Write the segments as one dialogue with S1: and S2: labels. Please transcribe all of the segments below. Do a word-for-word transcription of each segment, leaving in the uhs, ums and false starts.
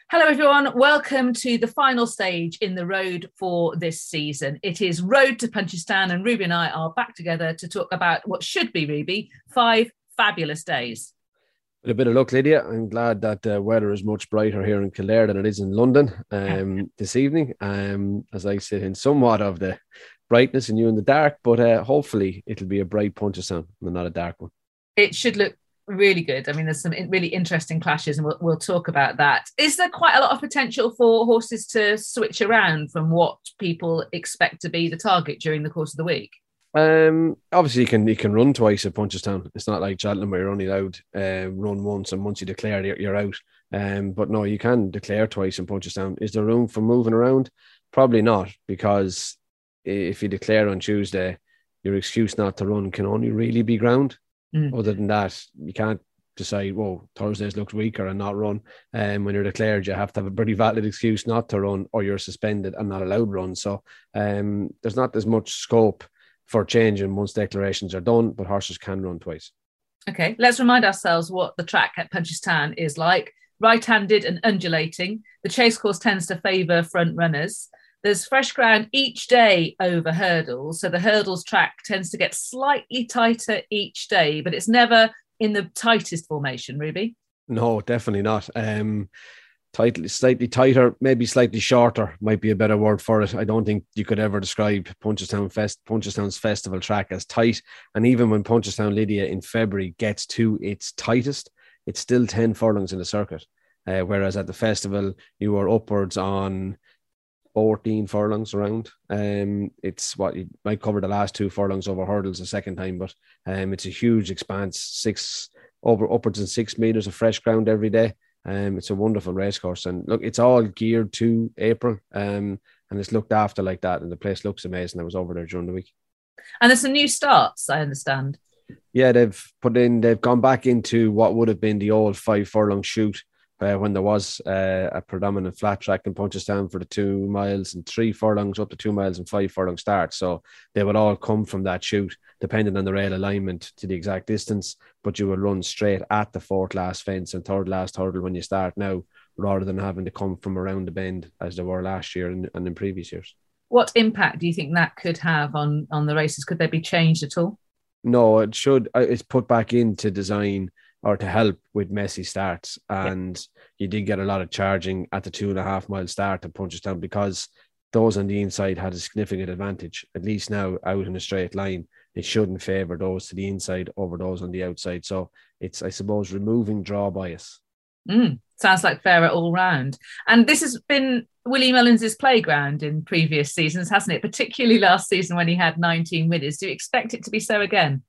S1: Hello, everyone. Welcome to the final stage in the road for this season. It is Road to Punchestown, and Ruby and I are back together to talk about what should be, Ruby, five fabulous days.
S2: With a bit of luck, Lydia, I'm glad that the uh, weather is much brighter here in Kildare than it is in London um, this evening, um, as I sit in somewhat of the brightness and you in the dark, but uh, hopefully it'll be a bright Punchestown and not a dark one.
S1: It should look really good. I mean, there's some really interesting clashes and we'll, we'll talk about that. Is there quite a lot of potential for horses to switch around from what people expect to be the target during the course of the week?
S2: Um, obviously you can you can run twice at Punchestown. It's not like Cheltenham where you're only allowed uh, run once, and once you declare you're, you're out. Um, but no, you can declare twice in Punchestown. Is there room for moving around? Probably not, because if you declare on Tuesday, your excuse not to run can only really be ground. Mm. Other than that, you can't decide, well, Thursdays looks weaker and not run. And um, when you're declared, you have to have a pretty valid excuse not to run, or you're suspended and not allowed run. So um, there's not as much scope for changing once declarations are done, but horses can run twice.
S1: Okay, let's remind ourselves what the track at Punchestown is like. Right-handed and undulating. The chase course tends to favour front runners. There's fresh ground each day over hurdles. So the hurdles track tends to get slightly tighter each day, but it's never in the tightest formation, Ruby.
S2: No, definitely not. Um, tight, slightly tighter, maybe slightly shorter might be a better word for it. I don't think you could ever describe Punchestown Fest, Punchestown's festival track as tight. And even when Punchestown Lydia in February gets to its tightest, it's still ten furlongs in the circuit. Uh, whereas at the festival, you were upwards on fourteen furlongs around. Um, it's what you might cover the last two furlongs over hurdles a second time, but um, it's a huge expanse, six over upwards of six meters of fresh ground every day. Um, it's a wonderful racecourse, and look, it's all geared to April, um, and it's looked after like that, and the place looks amazing. I was over there during the week,
S1: and there's some new starts, I understand.
S2: Yeah, they've put in, they've gone back into what would have been the old five furlong shoot. Uh, when there was uh, a predominant flat track in Punchestown for the two miles and three furlongs up to two miles and five furlong starts. So they would all come from that chute, depending on the rail alignment to the exact distance. But you would run straight at the fourth last fence and third last hurdle when you start now, rather than having to come from around the bend as they were last year and, and in previous years.
S1: What impact do you think that could have on, on the races? Could they be changed at all?
S2: No, it should. It's put back into design or to help with messy starts. And yeah. You did get a lot of charging at the two and a half mile start at Punchestown, because those on the inside had a significant advantage. At least now, out in a straight line, it shouldn't favour those to the inside over those on the outside. So it's, I suppose, removing draw bias.
S1: Mm, sounds like fairer all round. And this has been Willie Mullins' playground in previous seasons, hasn't it? Particularly last season when he had nineteen winners. Do you expect it to be so again?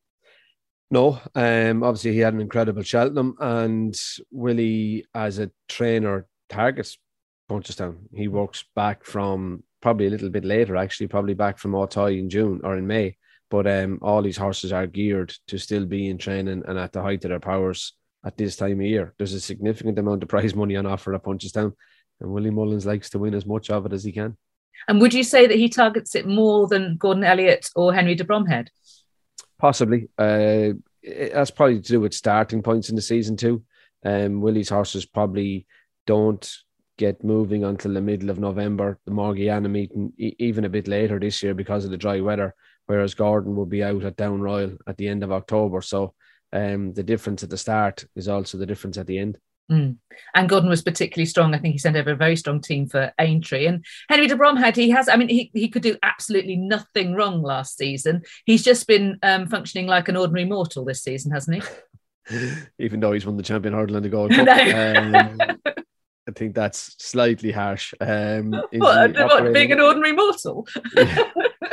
S2: No, um, obviously he had an incredible Cheltenham, and Willie as a trainer targets Punchestown. He works back from probably a little bit later, actually, probably back from Auteuil in June or in May. But um, all these horses are geared to still be in training and at the height of their powers at this time of year. There's a significant amount of prize money on offer at Punchestown, and Willie Mullins likes to win as much of it as he can.
S1: And would you say that he targets it more than Gordon Elliott or Henry de Bromhead?
S2: Possibly. Uh, it, that's probably to do with starting points in the season too. Um, Willie's horses probably don't get moving until the middle of November, the Morgiana meeting, e- even a bit later this year because of the dry weather, whereas Gordon will be out at Down Royal at the end of October. So um, the difference at the start is also the difference at the end.
S1: Mm. And Gordon was particularly strong. I think he sent over a very strong team for Aintree. And Henry de Bromhead, he has, I mean, he, he could do absolutely nothing wrong last season. He's just been um, functioning like an ordinary mortal this season, hasn't
S2: he? Even though he's won the Champion Hurdle and the Gold Cup. um, I think that's slightly harsh. Um,
S1: what, what, being an ordinary mortal?
S2: yeah.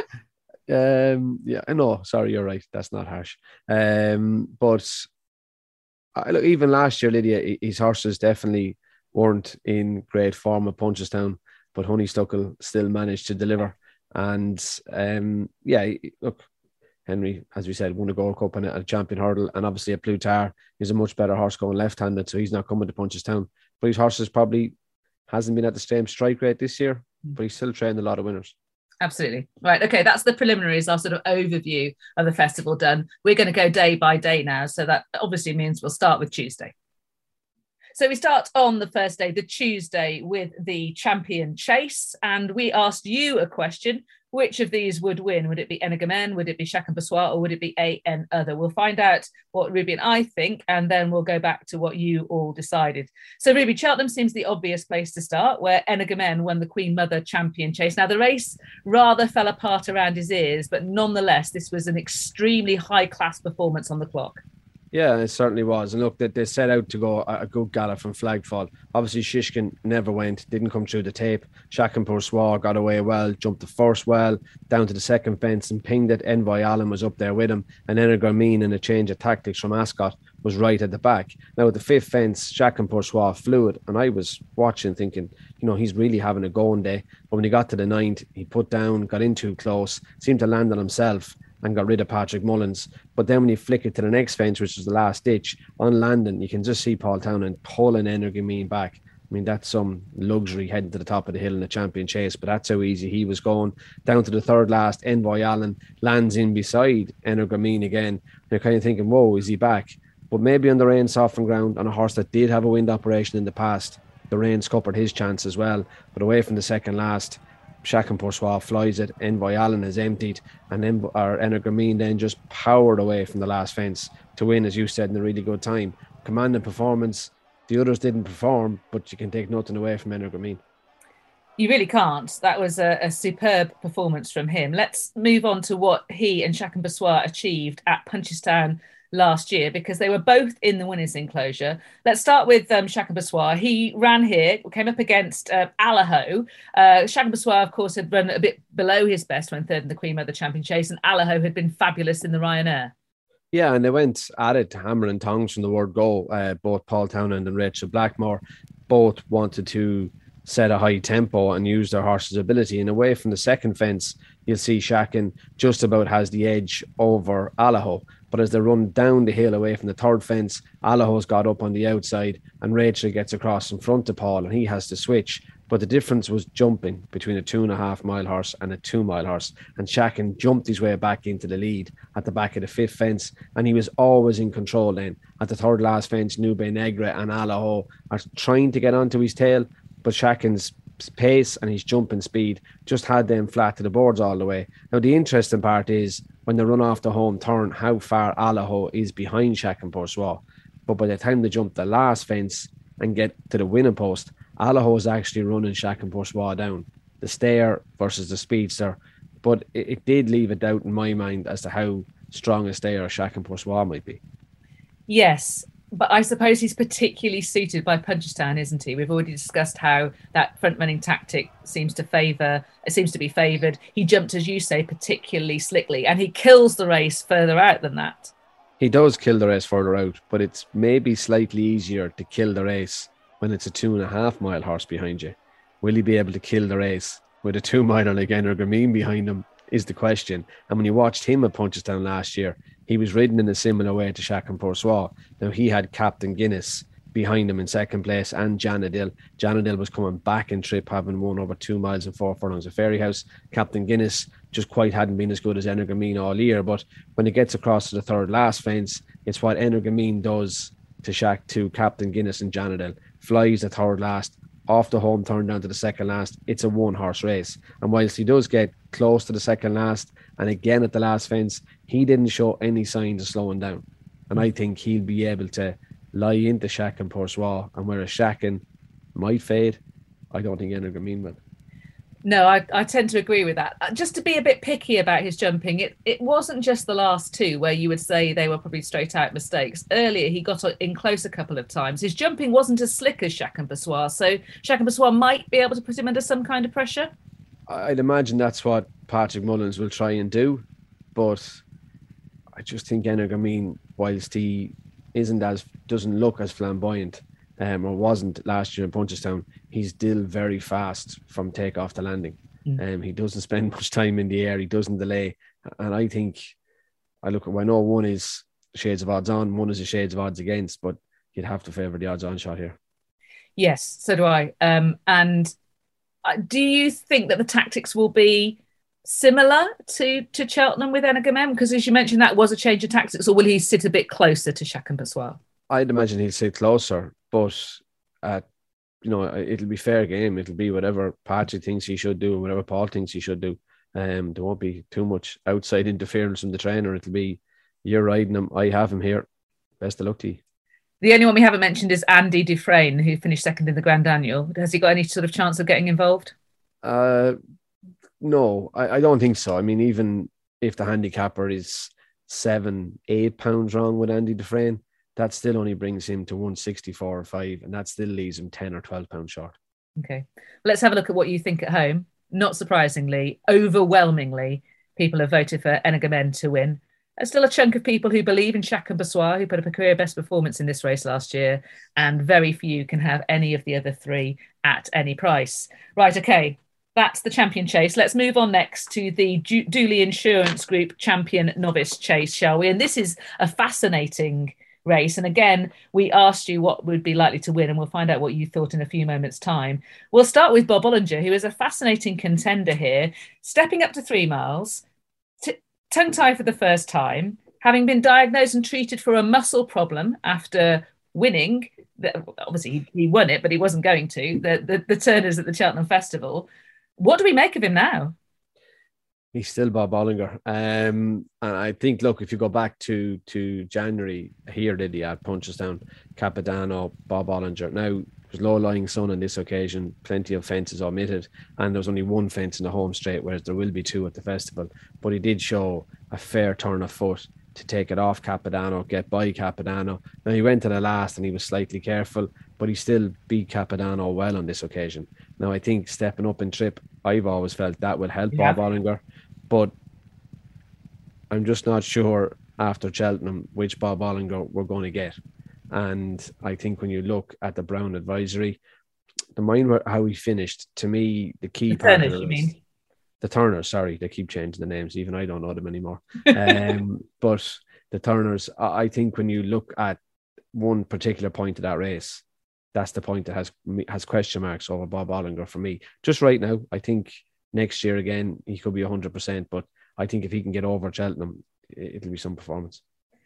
S2: Um, yeah, I know. Sorry, you're right. That's not harsh. Um, but I, look, even last year, Lydia, his horses definitely weren't in great form at Punchestown, but Honeystuckle still managed to deliver. And um, yeah, look, Henry, as we said, won a Gold Cup and a Champion Hurdle, and obviously a Plutar is a much better horse going left-handed, so he's not coming to Punchestown. But his horses probably hasn't been at the same strike rate this year, but he's still trained a lot of winners.
S1: Absolutely. Right. Okay. That's the preliminaries, our sort of overview of the festival done. We're going to go day by day now. So that obviously means we'll start with Tuesday. So we start on the first day, the Tuesday, with the champion chase. And we asked you a question. Which of these would win? Would it be Energumen? Would it be Chacun Pour Soi? Or would it be a N other? We'll find out what Ruby and I think, and then we'll go back to what you all decided. So Ruby, Cheltenham seems the obvious place to start, where Energumen won the Queen Mother champion chase. Now, the race rather fell apart around his ears, but nonetheless, this was an extremely high-class performance on the clock.
S2: Yeah, it certainly was. And look, that they set out to go a good gallop from Flagfall. Obviously, Shishkin never went, didn't come through the tape. Chacun Pour Soi got away well, jumped the first well, down to the second fence and pinged it. Envoy Allen was up there with him. And Energumen, in a change of tactics from Ascot, was right at the back. Now, at the fifth fence, Chacun Pour Soi flew it. And I was watching, thinking, you know, he's really having a going day. But when he got to the ninth, he put down, got in too close, seemed to land on himself, and got rid of Patrick Mullins. But then when you flick it to the next fence, which was the last ditch, on landing, you can just see Paul Townend pulling Energumen back. I mean, that's some luxury heading to the top of the hill in the champion chase, but that's how easy he was going. Down to the third last, Envoy Allen lands in beside Energumen again. And you're kind of thinking, whoa, is he back? But maybe on the rain softened ground, on a horse that did have a wind operation in the past, the rain scuppered his chance as well. But away from the second last, Chacun Pour Soi flies it, Envoy Allen has emptied, and then Energumen then just powered away from the last fence to win, as you said, in a really good time. Commanding performance. The others didn't perform, but you can take nothing away from Energumen.
S1: You really can't. That was a, a superb performance from him. Let's move on to what he and Chacun Pour Soi achieved at Punchestown last year, because they were both in the winners' enclosure. Let's start with um, Chacun Pour Soi. He ran here, came up against uh, Allaho. Uh, Chacun Pour Soi, of course, had run a bit below his best when third in the Queen Mother Champion Chase, and Allaho had been fabulous in the Ryanair.
S2: Yeah, and they went at it, hammer and tongs from the word go. Uh, both Paul Townend and Rachel Blackmore both wanted to set a high tempo and use their horse's ability. And away from the second fence, you'll see Chacun just about has the edge over Allaho. But as they run down the hill away from the third fence, Allaho's got up on the outside and Rachel gets across in front of Paul and he has to switch. But the difference was jumping between a two and a half mile horse and a two mile horse. And Chacun jumped his way back into the lead at the back of the fifth fence. And he was always in control then. At the third last fence, Nube Negra and Allaho are trying to get onto his tail. But Chacun's pace and his jumping speed just had them flat to the boards all the way. Now, the interesting part is when they run off the home turn, how far Allaho is behind Chacun Pour Soi. But by the time they jump the last fence and get to the winning post, Allaho is actually running Chacun Pour Soi down. The stair versus the speedster. But it, it did leave a doubt in my mind as to how strong a stayer Chacun Pour Soi might be.
S1: Yes, but I suppose he's particularly suited by Punchestown, isn't he? We've already discussed how that front-running tactic seems to favour, it seems to be favoured. He jumped, as you say, particularly slickly, and he kills the race further out than that.
S2: He does kill the race further out, but it's maybe slightly easier to kill the race when it's a two and a half mile horse behind you. Will he be able to kill the race with a two miler like Energumen behind him is the question. And when you watched him at Punchestown last year, he was ridden in a similar way to Chacun Pour Soi. Now, he had Captain Guinness behind him in second place and Janadil. Janadil was coming back in trip, having won over two miles and four furlongs at Fairyhouse. Captain Guinness just quite hadn't been as good as Energumen all year, but when it gets across to the third last fence, it's what Energumen does to Shaq to Captain Guinness and Janadil. Flies the third last, off the home turn down to the second last. It's a one horse race. And whilst he does get close to the second last and again at the last fence, he didn't show any signs of slowing down. And I think he'll be able to lie into Chacun Pour Soi, and whereas Chacun might fade, I don't think Energumen will.
S1: No, I, I tend to agree with that. Just to be a bit picky about his jumping, it, it wasn't just the last two where you would say they were probably straight out mistakes. Earlier, he got in close a couple of times. His jumping wasn't as slick as Chacun Pour Soi, so Chacun Pour Soi might be able to put him under some kind of pressure.
S2: I'd imagine that's what Patrick Mullins will try and do, but I just think Energumen, whilst he isn't as doesn't look as flamboyant, um, or wasn't last year in Punchestown, he's still very fast from takeoff to landing. Mm. Um, he doesn't spend much time in the air. He doesn't delay. And I think, I look, I know one is shades of odds on, one is a shades of odds against, but you'd have to favour the odds on shot here.
S1: Yes, so do I. Um, and do you think that the tactics will be similar to, to Cheltenham with Energumen? Because as you mentioned, that was a change of tactics, or will he sit a bit closer to Chacun Pour Soi?
S2: I'd imagine he'll sit closer, but at, you know, it'll be fair game. It'll be whatever Patrick thinks he should do, whatever Paul thinks he should do. Um, there won't be too much outside interference from the trainer. It'll be, you're riding him, I have him here. Best of luck to you.
S1: The only one we haven't mentioned is Andy Dufresne, who finished second in the Grand Annual. Has he got any sort of chance of getting involved?
S2: Uh, no, I, I don't think so. I mean, even if the handicapper is seven, eight pounds wrong with Andy Dufresne, that still only brings him to one sixty-four or five, and that still leaves him ten or twelve pounds short.
S1: Okay. Let's have a look at what you think at home. Not surprisingly, overwhelmingly, people have voted for Energumen to win. There's still a chunk of people who believe in Chacun Bussoir, who put up a career best performance in this race last year, and very few can have any of the other three at any price. Right, okay, that's the champion chase. Let's move on next to the du- Dooley Insurance Group champion novice chase, shall we? And this is a fascinating race. And again, we asked you what would be likely to win, and we'll find out what you thought in a few moments' time. We'll start with Bob Olinger, who is a fascinating contender here, stepping up to three miles, t- tongue tie for the first time, having been diagnosed and treated for a muscle problem after winning. The, obviously, he, he won it, but he wasn't going to, the, the, the Turners at the Cheltenham Festival. What do we make of him now?
S2: He's still Bob Olinger. Um, and I think, look, if you go back to to January, here did he at Punchestown, Capodanno, Bob Olinger. Now, it was low-lying sun on this occasion, plenty of fences omitted, and there was only one fence in the home straight, whereas there will be two at the festival. But he did show a fair turn of foot to take it off Capodanno, get by Capodanno. Now, he went to the last and he was slightly careful, but he still beat Capodanno well on this occasion. Now, I think stepping up in trip, I've always felt that will help yeah. Bob Olinger, but I'm just not sure after Cheltenham which Bob Olinger we're going to get. And I think when you look at the Brown advisory, the mind how he finished, to me, the key
S1: the
S2: part
S1: Turners,
S2: of it
S1: you
S2: was,
S1: mean?
S2: the Turners, sorry, they keep changing the names. Even I don't know them anymore. um, but the Turners, I think when you look at one particular point of that race, that's the point that has has question marks over Bob Olinger for me. Just right now, I think next year again, he could be one hundred percent. But I think if he can get over Cheltenham, it'll be some performance.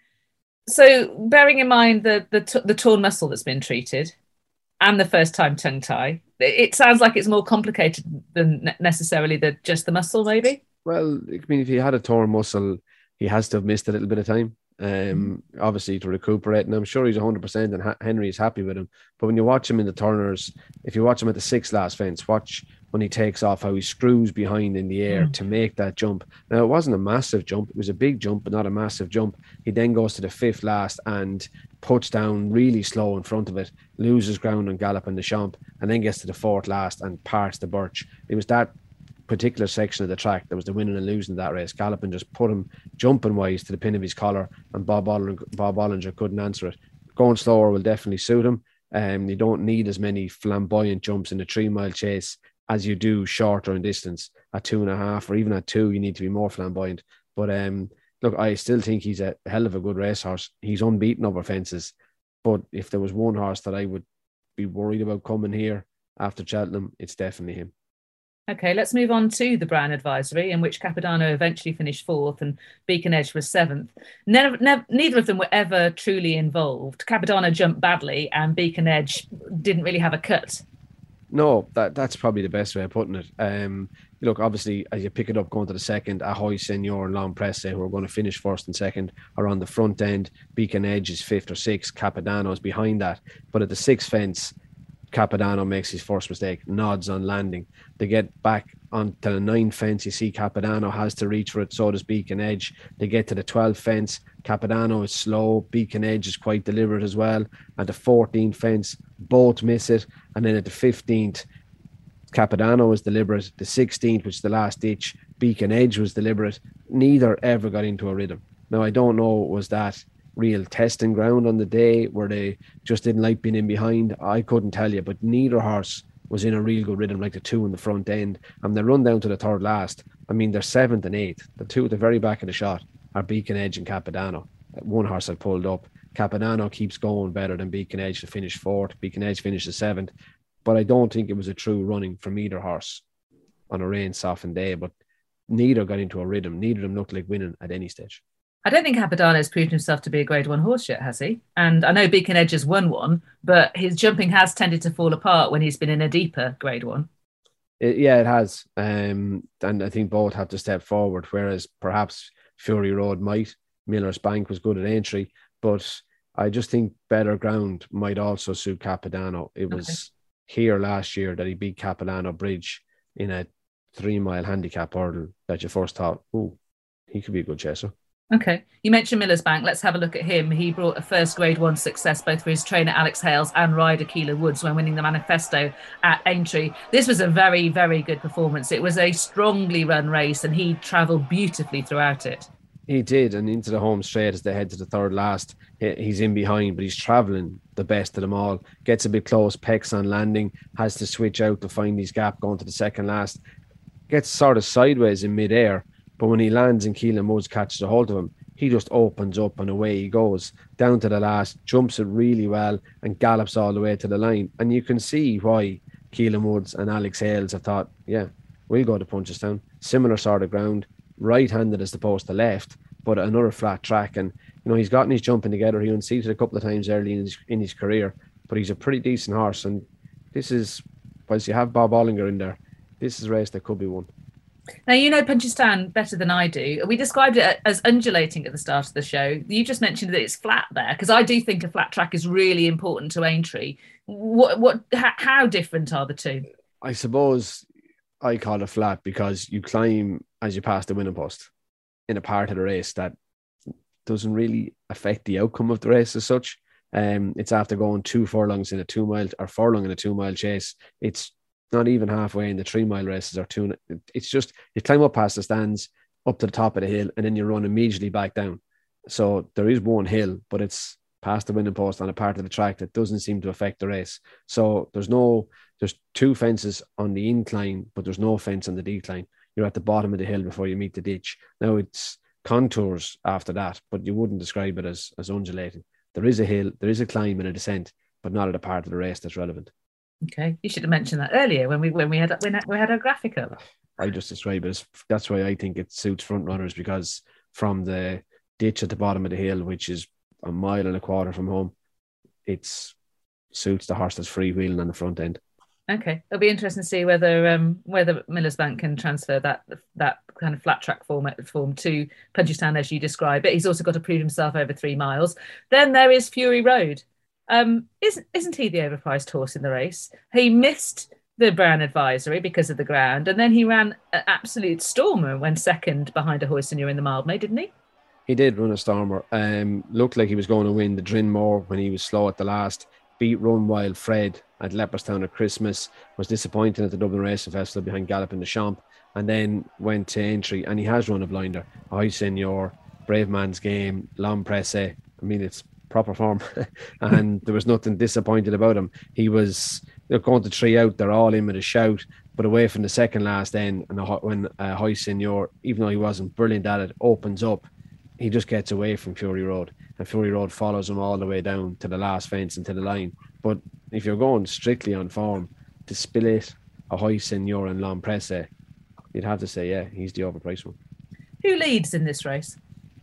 S1: So bearing in mind the, the, t- the torn muscle that's been treated and the first time tongue tie, it sounds like it's more complicated than necessarily the, just the muscle, maybe?
S2: Well, I mean, if he had a torn muscle, he has to have missed a little bit of time, um, mm. obviously, to recuperate. And I'm sure he's one hundred percent and ha- Henry is happy with him. But when you watch him in the Turners, if you watch him at the sixth last fence, watch when he takes off, how he screws behind in the air mm. to make that jump. Now, it wasn't a massive jump. It was a big jump, but not a massive jump. He then goes to the fifth last and puts down really slow in front of it, loses ground on Gallop and the Champ, and then gets to the fourth last and parts the Birch. It was that particular section of the track that was the winning and losing of that race. Gallopin just put him jumping wise to the pin of his collar, and Bob Olinger, Bob Olinger couldn't answer it. Going slower will definitely suit him. Um, you don't need as many flamboyant jumps in a three mile chase as you do shorter in distance. At two and a half or even at two, you need to be more flamboyant. But um, look, I still think he's a hell of a good racehorse. He's unbeaten over fences. But if there was one horse that I would be worried about coming here after Cheltenham, it's definitely him.
S1: Okay, let's move on to the Brown advisory, in which Capodanno eventually finished fourth and Beacon Edge was seventh. Never, never, neither of them were ever truly involved. Capodanno jumped badly and Beacon Edge didn't really have a cut.
S2: No, that that's probably the best way of putting it. Um, look, obviously, as you pick it up going to the second, Ahoy, Senor and Long Presse, who are going to finish first and second, are on the front end. Beacon Edge is fifth or sixth. Capodanno is behind that. But at the sixth fence, Capodanno makes his first mistake, nods on landing. They get back onto the ninth fence. You see Capodanno has to reach for it, so does Beacon Edge. They get to the twelfth fence. Capodanno is slow. Beacon Edge is quite deliberate as well. At the fourteenth fence, both miss it. And then at the fifteenth, Capodanno was deliberate. The sixteenth, which is the last ditch, Beacon Edge was deliberate. Neither ever got into a rhythm. Now, I don't know, was that real testing ground on the day where they just didn't like being in behind? I couldn't tell you, but neither horse was in a real good rhythm like the two in the front end. And they run down to the third last. I mean, they're seventh and eighth. The two at the very back of the shot are Beacon Edge and Capodanno. One horse had pulled up. Capodanno keeps going better than Beacon Edge to finish fourth. Beacon Edge finishes seventh. But I don't think it was a true running from either horse on a rain softened day. But neither got into a rhythm. Neither of them looked like winning at any stage.
S1: I don't think Capodanno's proved himself to be a grade one horse yet, has he? And I know Beacon Edge has won one, but his jumping has tended to fall apart when he's been in a deeper grade one.
S2: It, yeah, it has. Um, and I think both have to step forward, whereas perhaps Fury Road might. Miller's Bank was good at entry, but I just think better ground might also suit Capodanno. It was okay. Here last year that he beat Capodanno Bridge in a three mile handicap hurdle that you first thought, oh, he could be a good chaser.
S1: Okay. You mentioned Miller's Bank. Let's have a look at him. He brought a first grade one success both for his trainer Alex Hales and rider Keeler Woods when winning the Manifesto at Aintree. This was a very, very good performance. It was a strongly run race and he travelled beautifully throughout it.
S2: He did, and into the home straight as they head to the third last. He's in behind, but he's travelling the best of them all. Gets a bit close, pecks on landing, has to switch out to find his gap going to the second last. Gets sort of sideways in midair, but when he lands and Keelan Woods catches a hold of him, he just opens up and away he goes. Down to the last, jumps it really well and gallops all the way to the line. And you can see why Keelan Woods and Alex Hales have thought, yeah, we'll go to Punchestown. Similar sort of ground. Right-handed as opposed to left, but another flat track. And, you know, he's gotten his jumping together. He unseated a couple of times early in his, in his career, but he's a pretty decent horse. And this is, whilst you have Bob Ollinger in there, this is a race that could be won.
S1: Now, you know Punchestown better than I do. We described it as undulating at the start of the show. You just mentioned that it's flat there, because I do think a flat track is really important to Aintree. What, what, how, how different are the two?
S2: I suppose I call it flat because you climb as you pass the winning post in a part of the race that doesn't really affect the outcome of the race as such. Um, it's after going two furlongs in a two mile or furlong in a two mile chase. It's not even halfway in the three mile races or two. It's just you climb up past the stands, up to the top of the hill, and then you run immediately back down. So there is one hill, but it's past the winning post on a part of the track that doesn't seem to affect the race. So there's no, there's two fences on the incline, but there's no fence on the decline. You're at the bottom of the hill before you meet the ditch. Now it's contours after that, but you wouldn't describe it as, as undulating. There is a hill, there is a climb and a descent, but not at a part of the race that's relevant.
S1: Okay, you should have mentioned that earlier when we when we had when we had our graphic up.
S2: I just describe it as, that's why I think it suits front runners, because from the ditch at the bottom of the hill, which is a mile and a quarter from home, it's suits the horse that's freewheeling on the front end.
S1: Okay, it'll be interesting to see whether um, whether Miller's Bank can transfer that that kind of flat track format form to Punchestown as you describe it. He's also got to prove himself over three miles. Then there is Fury Road. Um, isn't isn't he the overpriced horse in the race? He missed the Brown Advisory because of the ground, and then he ran an absolute stormer when second behind a horse and you're in the Mildmay, didn't he?
S2: He did run a stormer. Um, looked like he was going to win the Drinmore when he was slow at the last. Beat Run Wild Fred at Leopardstown at Christmas. Was disappointed at the Dublin Racing Festival behind Gallop in the Champ, and then went to Aintree, and he has run a blinder. High Senior, Brave Man's Game, Long Presse. I mean, it's proper form, and there was nothing disappointed about him. He was, they're going to three out, they're all in with a shout, but away from the second last end, and when uh, High Senior, even though he wasn't brilliant at it, opens up, he just gets away from Fury Road, and Fury Road follows him all the way down to the last fence and to the line. But if you're going strictly on form, to Spillet, a High Senior and Long Presse, you'd have to say, yeah, he's the overpriced one.
S1: Who leads in this race?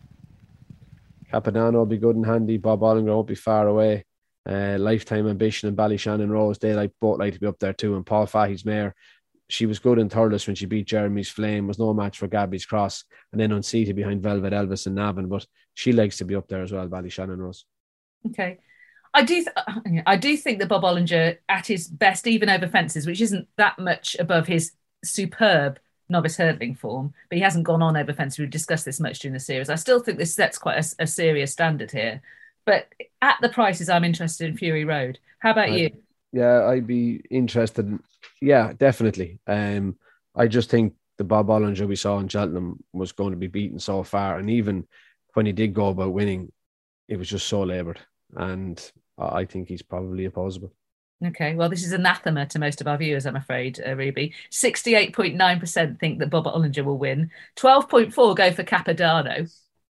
S2: Capodanno will be good and handy. Bob Ollinger won't be far away. Uh, Lifetime Ambition and Ballyshannon Rose, they like both like to be up there too. And Paul Fahey's mare, she was good in Thurles when she beat Jeremy's Flame, was no match for Gabby's Cross, and then unseated behind Velvet Elvis and Navan, but she likes to be up there as well, Ballyshannon Rose.
S1: Okay. I do th- I do think that Bob Ollinger at his best, even over fences, which isn't that much above his superb novice hurdling form, but he hasn't gone on over fences. We've discussed this much during the series. I still think this sets quite a, a serious standard here. But at the prices, I'm interested in Fury Road. How about I, you?
S2: Yeah, I'd be interested. In, yeah, definitely. Um, I just think the Bob Ollinger we saw in Cheltenham was going to be beaten so far. And even when he did go about winning, it was just so laboured. And I think he's probably opposable.
S1: Okay, well, this is anathema to most of our viewers, I'm afraid, uh, Ruby. sixty-eight point nine percent think that Bob Ollinger will win. twelve point four go for Capodanno.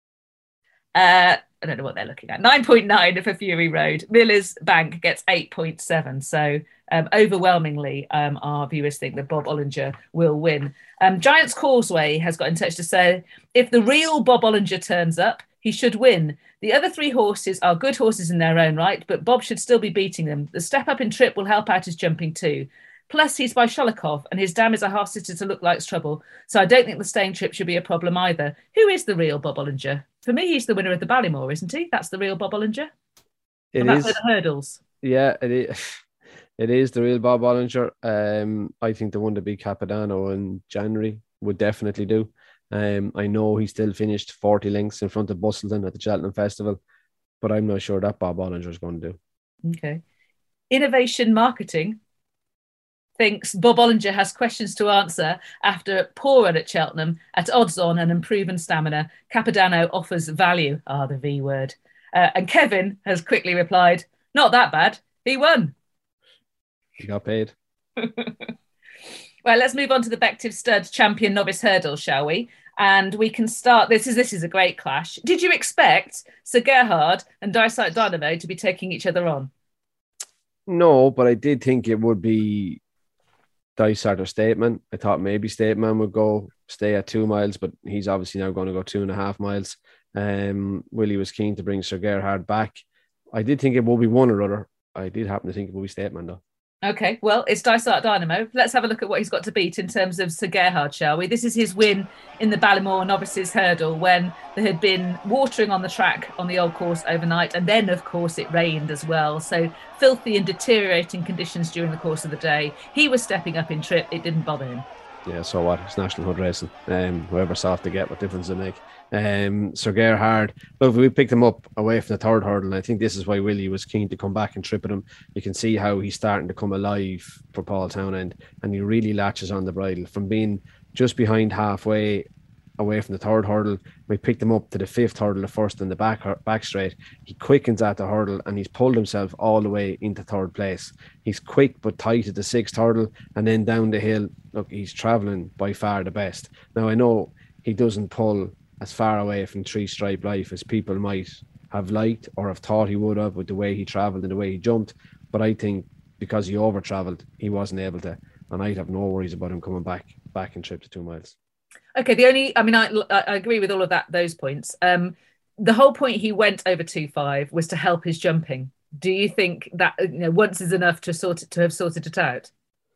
S1: Uh, I don't know what they're looking at. nine point nine for Fury Road. Miller's Bank gets eight point seven. So um, overwhelmingly, um, our viewers think that Bob Ollinger will win. Um, Giants Causeway has got in touch to say, if the real Bob Ollinger turns up, He should win. The other three horses are good horses in their own right, but Bob should still be beating them. The step up in trip will help out his jumping too. Plus, he's by Sholokov, and his dam is a half sister to Look Like's Trouble, so I don't think the staying trip should be a problem either. Who is the real Bob Bollinger? For me, he's the winner of the Ballymore, isn't he? That's the real Bob Bollinger.
S2: It
S1: and
S2: is.
S1: That's the hurdles.
S2: Yeah, it is. It is the real Bob Bollinger. Um, I think the one to beat Capodanno in January would definitely do. Um, I know he still finished forty lengths in front of Bustleton at the Cheltenham Festival, but I'm not sure that Bob Bollinger is going to do.
S1: Okay. Innovation Marketing thinks Bob Bollinger has questions to answer after a poor run at Cheltenham at odds on and unproven stamina. Capodanno offers value. Ah, the V word. Uh, and Kevin has quickly replied, not that bad. He won.
S2: He got paid.
S1: Right, let's move on to the Bective Stud Champion Novice Hurdle, shall we? And we can start. This is this is a great clash. Did you expect Sir Gerhard and Dysart Dynamo to be taking each other on?
S2: No, but I did think it would be Dysart or Stateman. I thought maybe Stateman would go stay at two miles, but he's obviously now going to go two and a half miles. Um, Willie was keen to bring Sir Gerhard back. I did think it would be one or other. I did happen to think it would be Stateman though.
S1: Okay, well, it's Dysart Dynamo. Let's have a look at what he's got to beat in terms of Sir Gerhard, shall we? This is his win in the Ballymore Novices Hurdle when there had been watering on the track on the old course overnight. And then, of course, it rained as well. So filthy and deteriorating conditions during the course of the day. He was stepping up in trip. It didn't bother him.
S2: Yeah, so what? It's National Hood Racing. Um, whoever soft to get, what difference does it make? Um, Sir Gerhard, look, we picked him up away from the third hurdle, and I think this is why Willie was keen to come back and trip at him. You can see how he's starting to come alive for Paul Townend, and he really latches on the bridle from being just behind halfway away from the third hurdle. We picked him up to the fifth hurdle, the first in the back back straight. He quickens at the hurdle and he's pulled himself all the way into third place. He's quick but tight at the sixth hurdle, and then down the hill, look, he's travelling by far the best. Now I know he doesn't pull as far away from Three Stripe Life as people might have liked or have thought he would have with the way he travelled and the way he jumped, but I think because he over travelled he wasn't able to, and I'd have no worries about him coming back back in trip to two miles. Okay,
S1: the only, I mean, I, I agree with all of that, those points. Um, the whole point he went over two five was to help his jumping. Do you think that, you know, once is enough to sort it, to have sorted it out?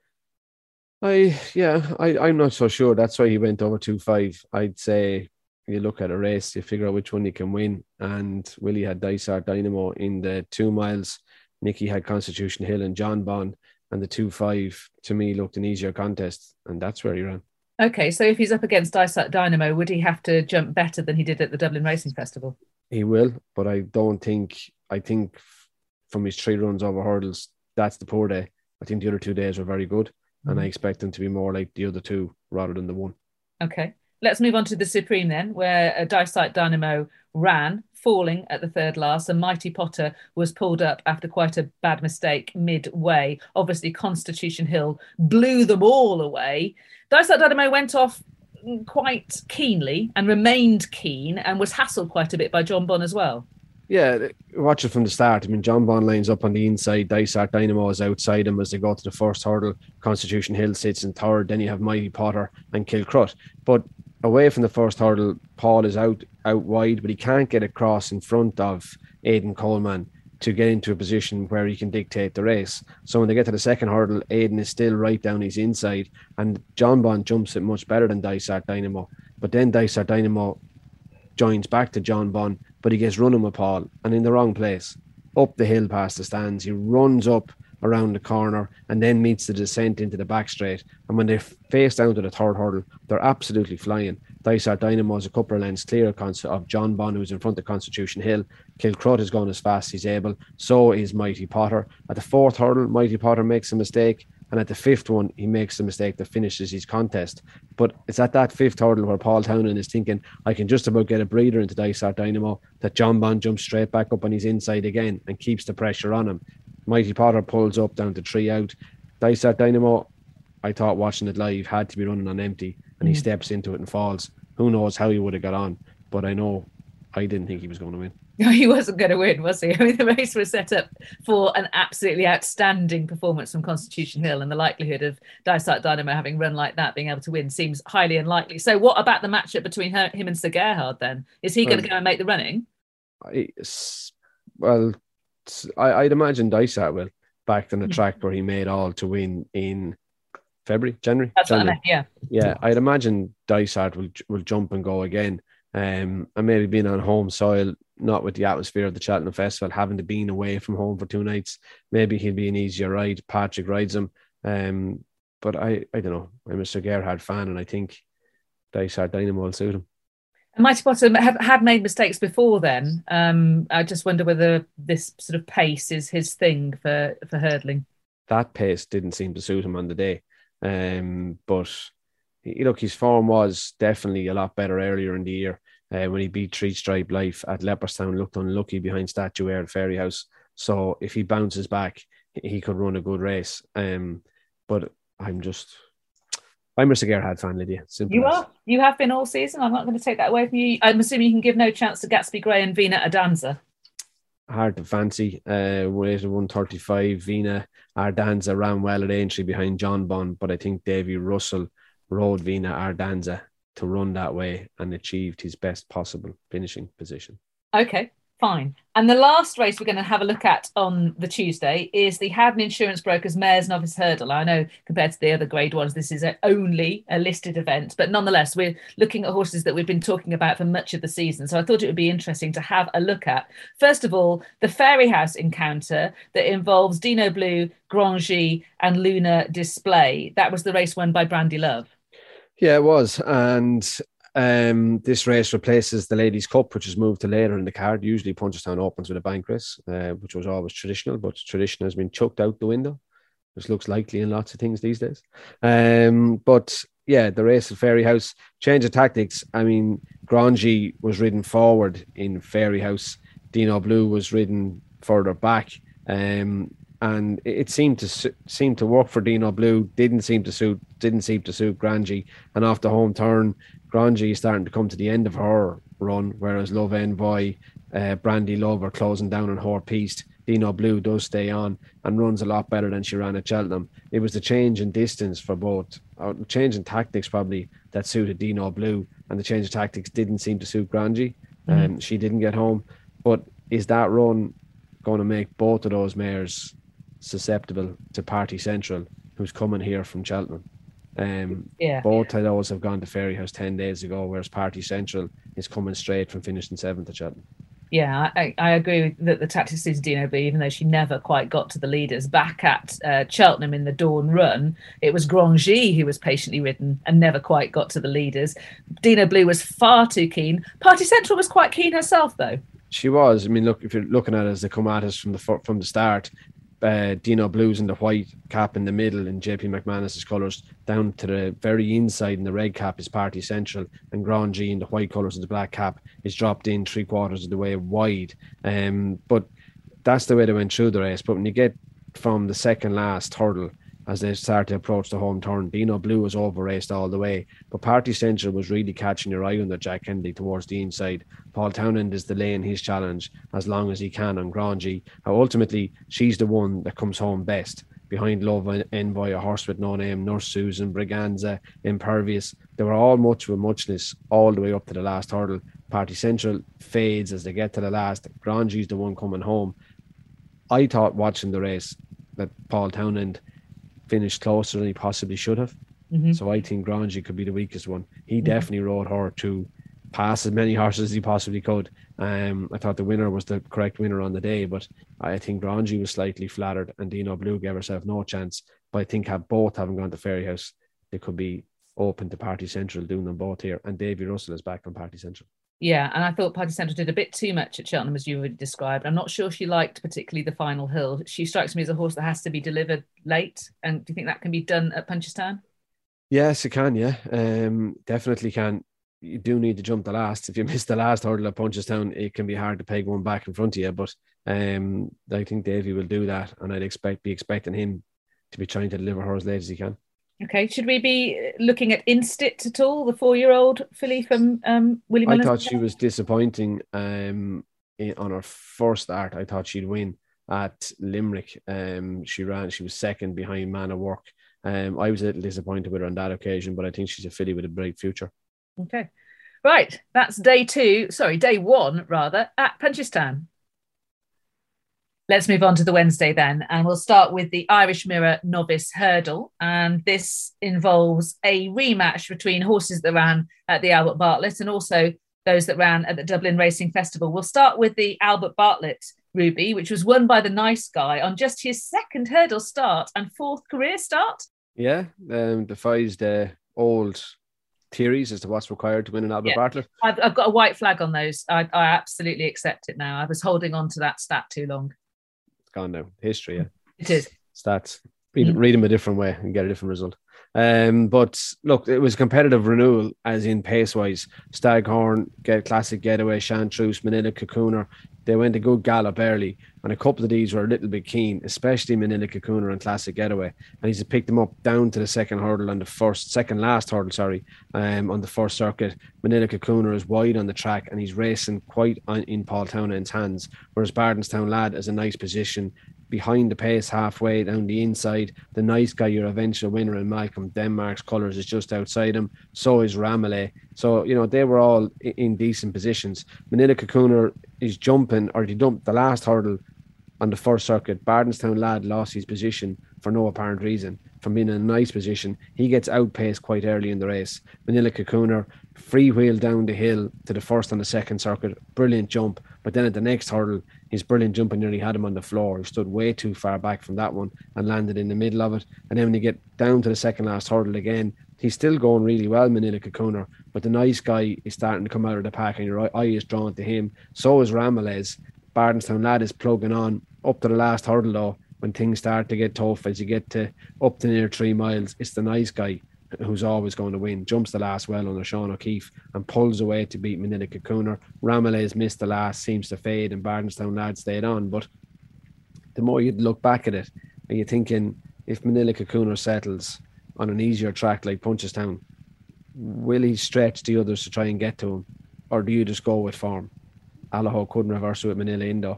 S2: I yeah, I, I'm not so sure. That's why he went over two five. I'd say you look at a race, you figure out which one you can win. And Willie had Dysart Dynamo in the two miles. Nicky had Constitution Hill and John Bond, and the two five to me looked an easier contest, and that's where he ran.
S1: Okay, so if he's up against Dysart Dynamo, would he have to jump better than he did at the Dublin Racing Festival?
S2: He will, but I don't think, I think from his three runs over hurdles, that's the poor day. I think the other two days were very good, mm-hmm. and I expect him to be more like the other two rather than the one. Okay,
S1: let's move on to the Supreme then, where uh, Dysart Dynamo ran, falling at the third last, and Mighty Potter was pulled up after quite a bad mistake midway. Obviously, Constitution Hill blew them all away. Dysart Dynamo went off quite keenly and remained keen and was hassled quite a bit by John Bond as well.
S2: Yeah, watch it from the start. I mean, John Bond lines up on the inside. Dysart Dynamo is outside him as they go to the first hurdle. Constitution Hill sits in third. Then you have Mighty Potter and Kilcrut. But away from the first hurdle, Paul is out out wide, but he can't get across in front of Aidan Coleman to get into a position where he can dictate the race. So when they get to the second hurdle, Aidan is still right down his inside, and John Bond jumps it much better than Dysart Dynamo. But then Dysart Dynamo joins back to John Bond, but he gets running with Paul and in the wrong place. Up the hill past the stands, he runs up around the corner and then meets the descent into the back straight. And when they face down to the third hurdle, they're absolutely flying. Dysart Dynamo is a couple of lengths clear of John Bond, who's in front of Constitution Hill. Kilcrut is going as fast as he's able. So is Mighty Potter. At the fourth hurdle, Mighty Potter makes a mistake. And at the fifth one, he makes the mistake that finishes his contest. But it's at that fifth hurdle where Paul Townend is thinking, I can just about get a breather into Dysart Dynamo, that John Bond jumps straight back up on his inside again and keeps the pressure on him. Mighty Potter pulls up down to three out. Dysart Dynamo, I thought watching it live, had to be running on empty, and he mm. steps into it and falls. Who knows how he would have got on, but I know I didn't think he was going to win.
S1: No, he wasn't going to win, was he? I mean, the race was set up for an absolutely outstanding performance from Constitution Hill, and the likelihood of Dysart Dynamo having run like that being able to win seems highly unlikely. So, what about the matchup between her, him and Sir Gerhard then? Is he
S2: Well,
S1: going to go and make the running?
S2: I, well, I, I'd imagine Dysart will, back on the
S1: Hmm.
S2: track where he made all to win in February, January.
S1: That's what I
S2: January.
S1: meant, yeah.
S2: Yeah, I'd imagine Dysart will will jump and go again. Um, and maybe being on home soil, not with the atmosphere of the Cheltenham Festival, having to be away from home for two nights, maybe he'll be an easier ride. Patrick rides him. Um, but I, I don't know. I'm a Sir Gerhard fan, and I think Dysart Dynamo will suit him.
S1: And Mighty Potter have, had made mistakes before then. Um, I just wonder whether this sort of pace is his thing for, for hurdling.
S2: That pace didn't seem to suit him on the day. Um, but look, his form was definitely a lot better earlier in the year. Uh, when he beat Three Stripe Life at Leopardstown, looked unlucky behind Statue Air at Fairyhouse. So if he bounces back, he could run a good race. Um, but I'm just, I'm a Sir Gerhard fan, Lydia. Simple
S1: You
S2: as.
S1: are. You have been all season. I'm not going to take that away from you. I'm assuming you can give no chance to Gatsby Gray and Vina Adanza.
S2: Hard to fancy. Uh, weight of one thirty-five. Vina Ardanza ran well at Aintree behind John Bond, but I think Davy Russell rode Vina Ardanza to run that way and achieved his best possible finishing position.
S1: Okay, fine. And the last race we're going to have a look at on the Tuesday is the Howden Insurance Brokers Mares Novice Hurdle. I know compared to the other grade ones, this is a, only a listed event, but nonetheless, we're looking at horses that we've been talking about for much of the season. So I thought it would be interesting to have a look at. First of all, the Fairyhouse encounter that involves Dino Blue, Grangy and Luna Display. That was the race won by Brandy Love.
S2: Yeah, it was. And um, this race replaces the Ladies' Cup, which is moved to later in the card. Usually Punchestown opens with a bank race, uh, which was always traditional, but tradition has been chucked out the window, which looks likely in lots of things these days. Um, but yeah, the race at Fairyhouse, change of tactics. I mean, Grangy was ridden forward in Fairyhouse. Dino Blue was ridden further back. Um, And it seemed to seem to work for Dino Blue. Didn't seem to suit. Didn't seem to suit Grangy. And off the home turn, Grangy is starting to come to the end of her run, whereas Love Envoy, uh, Brandy Love are closing down on her piece. Dino Blue does stay on and runs a lot better than she ran at Cheltenham. It was the change in distance for both, or change in tactics probably, that suited Dino Blue, and the change of tactics didn't seem to suit Grangy. Mm-hmm. Um, she didn't get home. But is that run going to make both of those mares susceptible to Party Central, who's coming here from Cheltenham? Um,
S1: yeah.
S2: Both of those have gone to Fairyhouse ten days ago, whereas Party Central is coming straight from finishing seventh at Cheltenham.
S1: Yeah, I, I agree that the tactics is Dino Blue, even though she never quite got to the leaders. Back at uh, Cheltenham in the Dawn Run, it was Grangy who was patiently ridden and never quite got to the leaders. Dino Blue was far too keen. Party Central was quite keen herself, though.
S2: She was. I mean, look, if you're looking at it as they come at us from the from the start, uh, Dino Blue's in the white cap in the middle in J P McManus's colours, down to the very inside in the red cap is Party Central, and Grangy in the white colours of the black cap is dropped in three quarters of the way wide. Um, but that's the way they went through the race. But when you get from the second last hurdle, as they start to approach the home turn, Dino Blue was over raced all the way, but Party Central was really catching your eye under Jack Kennedy towards the inside. Paul Townend is delaying his challenge as long as he can on Grangy. Ultimately, she's the one that comes home best. Behind Love Envoy, a horse with no name, Nurse Susan, Briganza, Impervious. They were all much of a muchness all the way up to the last hurdle. Party Central fades as they get to the last. Grangy's the one coming home. I thought watching the race that Paul Townend finished closer than he possibly should have. Mm-hmm. So I think Grangy could be the weakest one. He mm-hmm. definitely rode her to pass as many horses as he possibly could. Um, I thought the winner was the correct winner on the day, but I think Grangy was slightly flattered and Dino Blue gave herself no chance. But I think have both having gone to Fairyhouse, they could be open to Party Central doing them both here. And Davy Russell is back on Party Central.
S1: Yeah, and I thought Party Central did a bit too much at Cheltenham, as you already described. I'm not sure she liked particularly the final hill. She strikes me as a horse that has to be delivered late. And do you think that can be done at Punchestown?
S2: Yes, it can, yeah. Um, definitely can. You do need to jump the last. If you miss the last hurdle at Punchestown, it can be hard to peg one back in front of you. But um, I think Davy will do that, and I'd expect be expecting him to be trying to deliver her as late as he can.
S1: Okay, should we be looking at Instit at all, the four-year-old filly from um, Willie Mullins?
S2: I thought she was disappointing. Um, in, on her first start, I thought she'd win at Limerick. Um, she ran, she was second behind Man of Work. Um, I was a little disappointed with her on that occasion, but I think she's a filly with a bright future.
S1: Okay. Right. That's day two. Sorry, day one, rather, at Punchestown. Let's move on to the Wednesday then, and we'll start with the Irish Mirror Novice Hurdle. And this involves a rematch between horses that ran at the Albert Bartlett and also those that ran at the Dublin Racing Festival. We'll start with the Albert Bartlett Ruby, which was won by the Nice Guy on just his second hurdle start and fourth career start.
S2: Yeah, um, defies the old theories as to what's required to win an Albert yeah. Bartlett.
S1: I've, I've got a white flag on those. I, I absolutely accept it now. I was holding on to that stat too long.
S2: Gone now. History, yeah.
S1: It is.
S2: Stats. Read, mm. read them a different way and get a different result. Um, but look, it was competitive renewal, as in pace-wise. Staghorn, Get Classic Getaway, Chantruse, Manila Cocooner. They went a good gallop early, and a couple of these were a little bit keen, especially Manila Cocooner and Classic Getaway. And he's picked them up down to the second hurdle on the first, second last hurdle, sorry, um, on the first circuit. Manila Cocooner is wide on the track, and he's racing quite on, in Paul Townend's hands, whereas Bardenstown Lad is a nice position behind the pace halfway down the inside. The Nice Guy, your eventual winner, in Malcolm Denmark's colours, is just outside him. So is Ramaleh. So, you know, they were all in, in decent positions. Manila Cocooner is jumping, or he dumped the last hurdle on the first circuit. Bardenstown Lad lost his position for no apparent reason, from being in a nice position. He gets outpaced quite early in the race. Manila Cocooner freewheel down the hill to the first and the second circuit. Brilliant jump. But then at the next hurdle, his brilliant jumping nearly had him on the floor. He stood way too far back from that one and landed in the middle of it. And then when you get down to the second last hurdle again, he's still going really well, Manila Cocooner. But the Nice Guy is starting to come out of the pack, and your eye is drawn to him. So is Ramaleh's. Bardenstown Lad is plugging on up to the last hurdle, though. When things start to get tough, as you get to up to near three miles, it's the Nice Guy who's always going to win. Jumps the last well under Sean O'Keefe and pulls away to beat Manila Cocooner. Ramaleh's missed the last, seems to fade, and Bardenstown Lad stayed on. But the more you look back at it, and you're thinking, if Manila Cocooner settles on an easier track like Punchestown, will he stretch the others to try and get to him, or do you just go with form? Allaho couldn't reverse it with Manila Indo.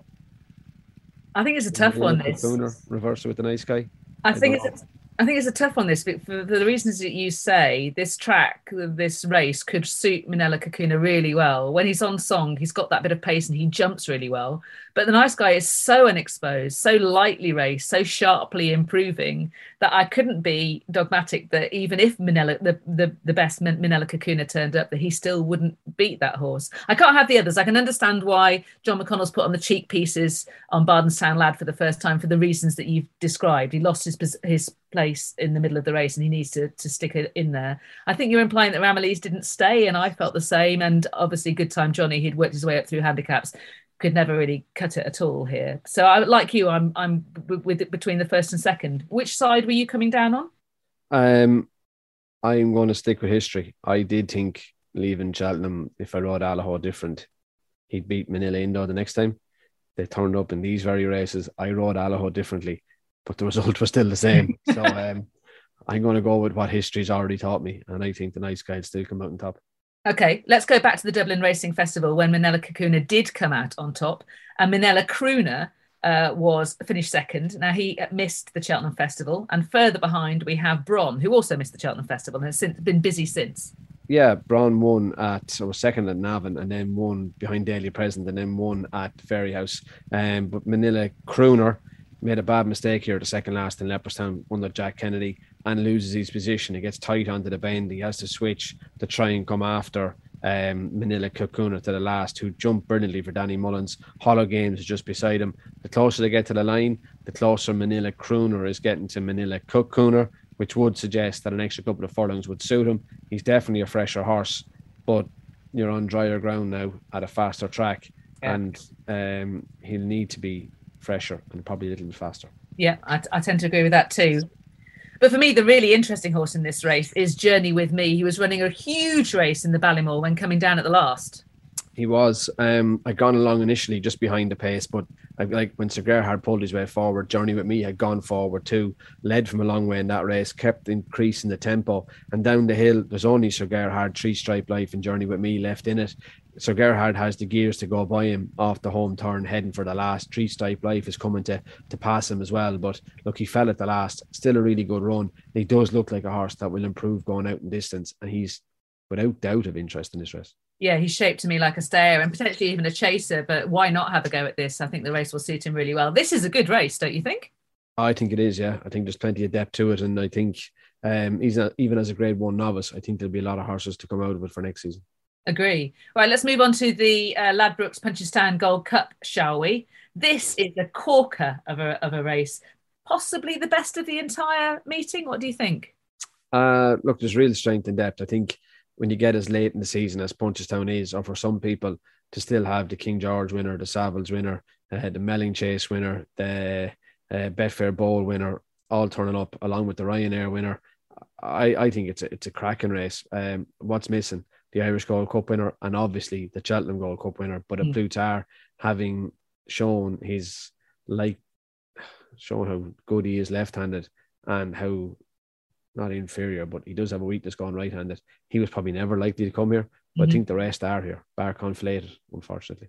S1: I think it's a tough
S2: Manila
S1: one. This
S2: Cocooner reverse it with the Nice Guy.
S1: I, I think it's. A, I think it's a tough one. This, but for the reasons that you say, this track, this race could suit Manila Cocooner really well. When he's on song, he's got that bit of pace and he jumps really well. But the Nice Guy is so unexposed, so lightly raced, so sharply improving that I couldn't be dogmatic that even if Manila, the, the, the best Manila Cocooner turned up, that he still wouldn't beat that horse. I can't have the others. I can understand why John McConnell's put on the cheek pieces on Bardenstown Lad for the first time for the reasons that you've described. He lost his his place in the middle of the race and he needs to, to stick it in there. I think you're implying that Ramaleh's didn't stay, and I felt the same. And obviously Good Time Johnny, he'd worked his way up through handicaps, could never really cut it at all here. So I, like you, I'm I'm with it between the first and second. Which side were you coming down on?
S2: Um, I'm going to stick with history. I did think leaving Cheltenham, if I rode Allaho different, he'd beat Manila Indo the next time. They turned up in these very races. I rode Allaho differently, but the result was still the same. So um, I'm going to go with what history's already taught me, and I think the Nice Guy will still come out on top.
S1: Okay, let's go back to the Dublin Racing Festival when Manila Cocooner did come out on top, and Manila Crooner uh, was finished second. Now, he missed the Cheltenham Festival, and further behind we have Bron, who also missed the Cheltenham Festival and has since been busy since.
S2: Yeah, Bron won at, or was second at Navan, and then won behind Daily Present, and then won at Ferryhouse. Um, but Manila Crooner made a bad mistake here at the second last in Leopardstown under Jack Kennedy and loses his position. He gets tight onto the bend. He has to switch to try and come after um, Manila Cocooner to the last, who jumped brilliantly for Danny Mullins. Hollow Games is just beside him. The closer they get to the line, the closer Manila Crooner is getting to Manila Cocooner, which would suggest that an extra couple of furlongs would suit him. He's definitely a fresher horse, but you're on drier ground now at a faster track, yeah. and um, he'll need to be fresher and probably a little bit faster.
S1: Yeah, I, I tend to agree with that too. But for me, the really interesting horse in this race is Journey With Me. He was running a huge race in the Ballymore when coming down at the last.
S2: He was. Um, I'd gone along initially just behind the pace, but I, like when Sir Gerhard pulled his way forward, Journey With Me had gone forward too, led from a long way in that race, kept increasing the tempo. And down the hill, there's only Sir Gerhard, Three Stripe Life, and Journey With Me left in it. Sir Gerhard has the gears to go by him off the home turn, heading for the last. Three Stripe Life is coming to, to pass him as well. But look, he fell at the last. Still a really good run. He does look like a horse that will improve going out in distance, and he's without doubt of interest in this race.
S1: Yeah, he's shaped to me like a stayer and potentially even a chaser, but why not have a go at this? I think the race will suit him really well. This is a good race, don't you think?
S2: I think it is, yeah. I think there's plenty of depth to it, and I think um, he's not, even as a grade one novice, I think there'll be a lot of horses to come out of it for next season.
S1: Agree. Right, let's move on to the uh, Ladbrokes Punchestown Gold Cup, shall we? This is a corker of a, of a race, possibly the best of the entire meeting. What do you think? Uh,
S2: look, there's real strength and depth. I think when you get as late in the season as Punchestown is, or for some people to still have the King George winner, the Savills winner, uh, the Melling Chase winner, the uh, Betfair Bowl winner, all turning up along with the Ryanair winner, I, I think it's a, it's a cracking race. Um, what's missing? The Irish Gold Cup winner and obviously the Cheltenham Gold Cup winner, but mm. a Plutar having shown his like shown how good he is left-handed and how not inferior, but he does have a weakness going right-handed. He was probably never likely to come here, but mm-hmm. I think the rest are here, bar conflated, unfortunately.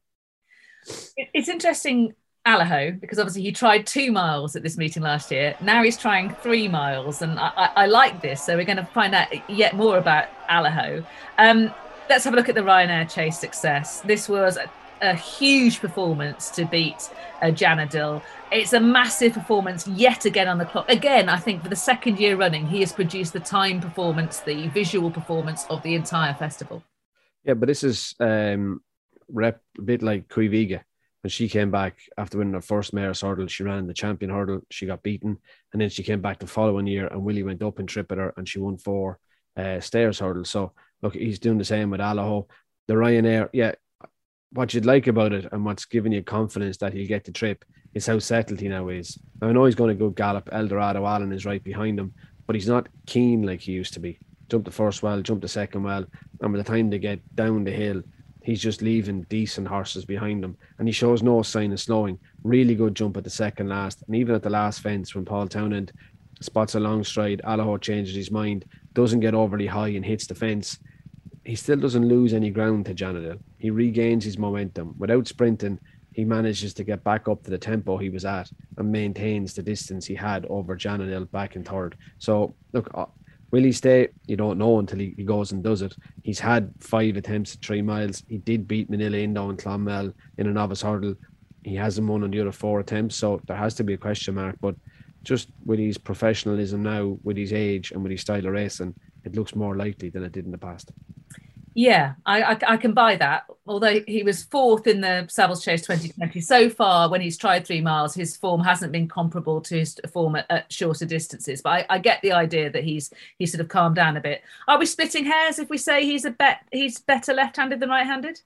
S1: It's interesting, Allaho, because obviously he tried two miles at this meeting last year. Now he's trying three miles, and I, I, I like this. So we're going to find out yet more about Allaho. Um, let's have a look at the Ryanair Chase success. This was a, a huge performance to beat uh, Janadil. It's a massive performance yet again on the clock. Again, I think for the second year running, he has produced the time performance, the visual performance of the entire festival.
S2: Yeah, but this is um, rep, a bit like Cui Viga. When she came back after winning her first Mayor's Hurdle, she ran the Champion Hurdle, she got beaten, and then she came back the following year and Willie went up in trip with her and she won four uh, Stayers Hurdles. So, look, he's doing the same with Allaho. The Ryanair, yeah, what you'd like about it and what's giving you confidence that he'll get the trip is how settled he now is. Now, I know he's going to go gallop. Eldorado Allen is right behind him, but he's not keen like he used to be. Jump the first well, jump the second well, and by the time they get down the hill, he's just leaving decent horses behind him, and he shows no sign of slowing. Really good jump at the second last, and even at the last fence when Paul Townend spots a long stride, Allaho changes his mind, doesn't get overly high and hits the fence. He still doesn't lose any ground to Janadil. He regains his momentum. Without sprinting, he manages to get back up to the tempo he was at and maintains the distance he had over Janadil back in third. So, look, uh, will he stay? You don't know until he, he goes and does it. He's had five attempts at three miles. He did beat Manila Indo and Clonmel in a novice hurdle. He hasn't won on the other four attempts, so there has to be a question mark. But just with his professionalism now, with his age and with his style of racing, it looks more likely than it did in the past.
S1: Yeah, I, I, I can buy that. Although he was fourth in the Savills Chase twenty twenty, so far when he's tried three miles, his form hasn't been comparable to his form at, at shorter distances. But I, I get the idea that he's he's sort of calmed down a bit. Are we splitting hairs if we say he's a bet he's better left-handed than right-handed?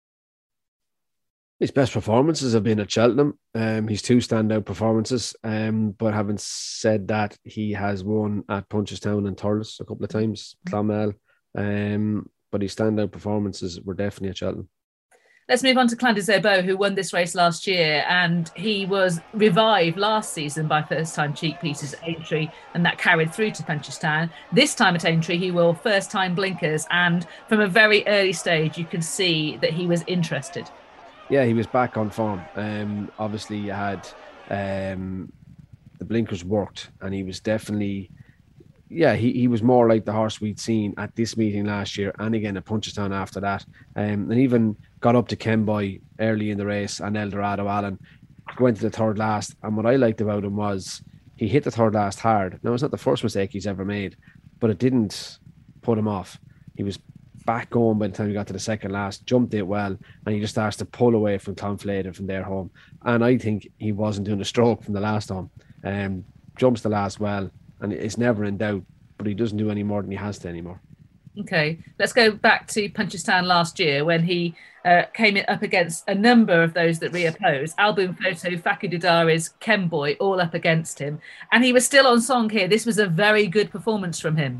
S2: His best performances have been at Cheltenham. Um, he's two standout performances. Um, but having said that, he has won at Punchestown and Thurles a couple of times, Clonmel. Um, but his standout performances were definitely at Cheltenham.
S1: Let's move on to Clan des Obeaux, who won this race last year, and he was revived last season by first-time Cheek Pieces at Aintree, and that carried through to Punchestown. This time at Aintree, he will first-time blinkers, and from a very early stage, you can see that he was interested.
S2: Yeah, he was back on form. Um, obviously, you had um, the blinkers worked, and he was definitely... Yeah, he, he was more like the horse we'd seen at this meeting last year and again at Punchestown after that. Um, and even got up to Kenboy early in the race and Eldorado Allen, went to the third last. And what I liked about him was he hit the third last hard. Now, it's not the first mistake he's ever made, but it didn't put him off. He was back going by the time he got to the second last, jumped it well, and he just starts to pull away from Clonfladen from their home. And I think he wasn't doing a stroke from the last home. Um, jumps the last well. And it's never in doubt, but he doesn't do any more than he has to anymore.
S1: Okay, let's go back to Punchestown last year when he uh, came up against a number of those that reopposed. Album Photo, Faku Dudari's, Kenboy, all up against him. And he was still on song here. This was a very good performance from him.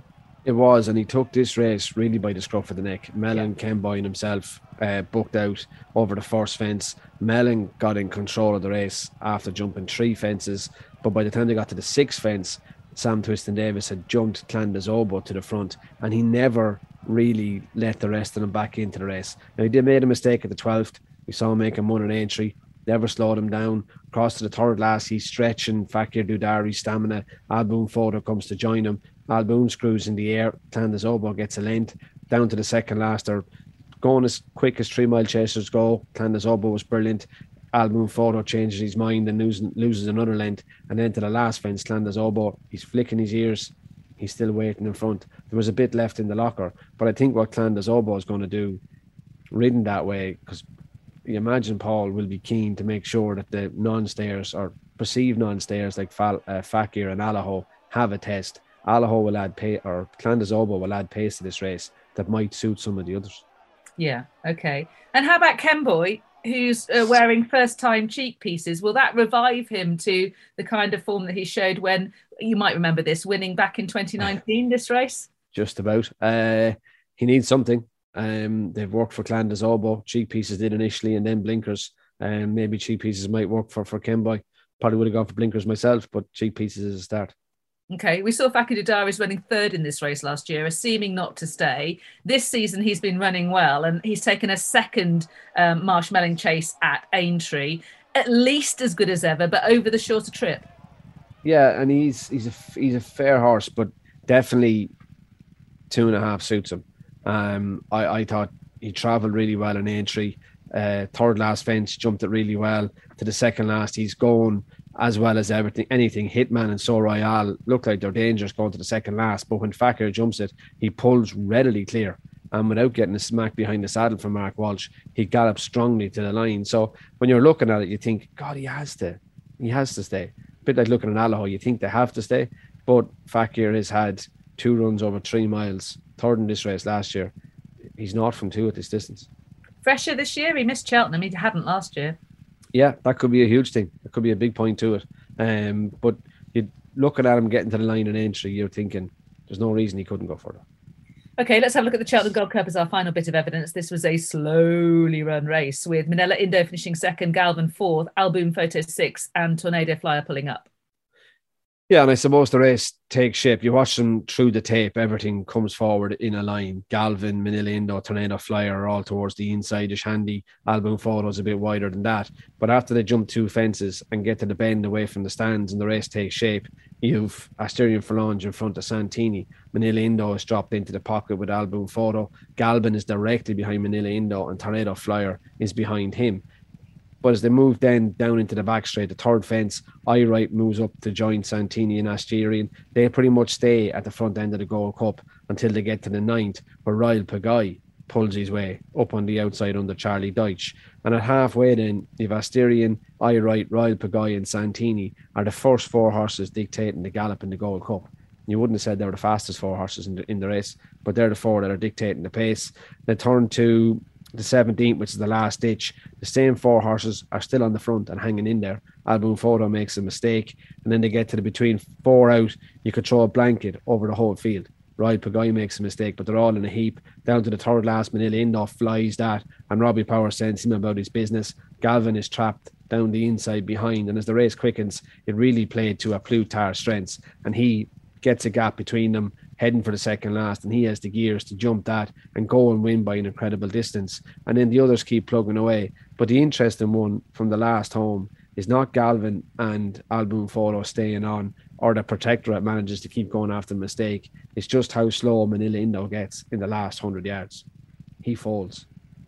S2: It was, and he took this race really by the scruff of the neck. Mellon,
S1: Yeah.
S2: Kenboy and himself uh, booked out over the first fence. Mellon got in control of the race after jumping three fences, but by the time they got to the sixth fence, Sam Twiston Davis had jumped Clandas Obo to the front, and he never really let the rest of them back into the race. Now, he did made a mistake at the twelfth. We saw him making one an entry. Never slowed him down. Across to the third last, he's stretching Fakir Dudari's stamina. Alboon Photo comes to join him. Alboon screws in the air. Clandas Obo gets a length. Down to the second last. They're going as quick as three mile chasers go. Clandas Obo was brilliant. Alboon Photo changes his mind and loses, loses another length. And then to the last fence, Clandas Obo, he's flicking his ears. He's still waiting in front. There was a bit left in the locker. But I think what Clandas Obo is going to do, ridden that way, because you imagine Paul will be keen to make sure that the non-stayers or perceived non-stayers like Fal, uh, Fakir and Allaho have a test. Allaho will add pace, or Clandas Obo will add pace to this race that might suit some of the others.
S1: Yeah, okay. And how about Kenboy, who's uh, wearing first-time cheek pieces? Will that revive him to the kind of form that he showed when, you might remember this, winning back in twenty nineteen, this race?
S2: Just about. Uh, he needs something. Um, they've worked for Clandas Obo. Cheek pieces did initially, and then blinkers. And um, maybe cheek pieces might work for, for Kenboy. Probably would have gone for blinkers myself, but cheek pieces is a start.
S1: Okay, we saw Fakir Dudari's running third in this race last year, seeming not to stay. This season, he's been running well, and he's taken a second um, marshmallow chase at Aintree, at least as good as ever, but over the shorter trip.
S2: Yeah, and he's he's a he's a fair horse, but definitely two and a half suits him. Um, I, I thought he travelled really well in Aintree. Uh, third last fence, jumped it really well. To the second last, he's going as well as everything. Anything. Hitman and So Royale look like they're dangerous going to the second last, but when Fakir jumps it, he pulls readily clear. And without getting a smack behind the saddle from Mark Walsh, he gallops strongly to the line. So when you're looking at it, you think, God, he has to. He has to stay. A bit like looking at Allaho, you think they have to stay. But Fakir has had two runs over three miles, third in this race last year. He's not from two at this distance.
S1: Fresher this year, he missed Cheltenham. He hadn't last year.
S2: Yeah, that could be a huge thing. That could be a big point to it. Um, but you're looking at him getting to the line in Aintree, you're thinking there's no reason he couldn't go further.
S1: Okay, let's have a look at the Cheltenham Gold Cup as our final bit of evidence. This was a slowly run race with Manila Indo finishing second, Galvin fourth, Alboon Photo sixth, and Tornado Flyer pulling up.
S2: Yeah, and I suppose the race takes shape. You watch them through the tape, everything comes forward in a line. Galvin, Manila Indo, Tornado Flyer are all towards the inside-ish handy. Alboon Photo's a bit wider than that. But after they jump two fences and get to the bend away from the stands and the race takes shape, you've Asterion Forlonge in front of Santini. Manila Indo is dropped into the pocket with Alboon Photo. Galvin is directly behind Manila Indo and Tornado Flyer is behind him. But as they move then down into the back straight, the third fence, I-Right moves up to join Santini and Asterion. They pretty much stay at the front end of the Gold Cup until they get to the ninth, where Royal Pagay pulls his way up on the outside under Charlie Deutsch. And at halfway then, if Asterion, I-Right, Royal Pagay and Santini are the first four horses dictating the gallop in the Gold Cup. You wouldn't have said they were the fastest four horses in the, in the race, but they're the four that are dictating the pace. They turn to the seventeenth, which is the last ditch. The same four horses are still on the front and hanging in there. Alboon Photo makes a mistake, and then they get to the between four out. You could throw a blanket over the whole field. Royal Pagay makes a mistake, but they're all in a heap. Down to the third last, Manila Indo flies that, and Robbie Power sends him about his business. Galvin is trapped down the inside behind, and as the race quickens, it really played to a Plutar's strengths, and he gets a gap between them, heading for the second last, and he has the gears to jump that and go and win by an incredible distance. And then the others keep plugging away. But the interesting one from the last home is not Galvin and Alboon Photo staying on, or the Protectorate manages to keep going after the mistake. It's just how slow Manila Indo gets in the last one hundred yards. He folds.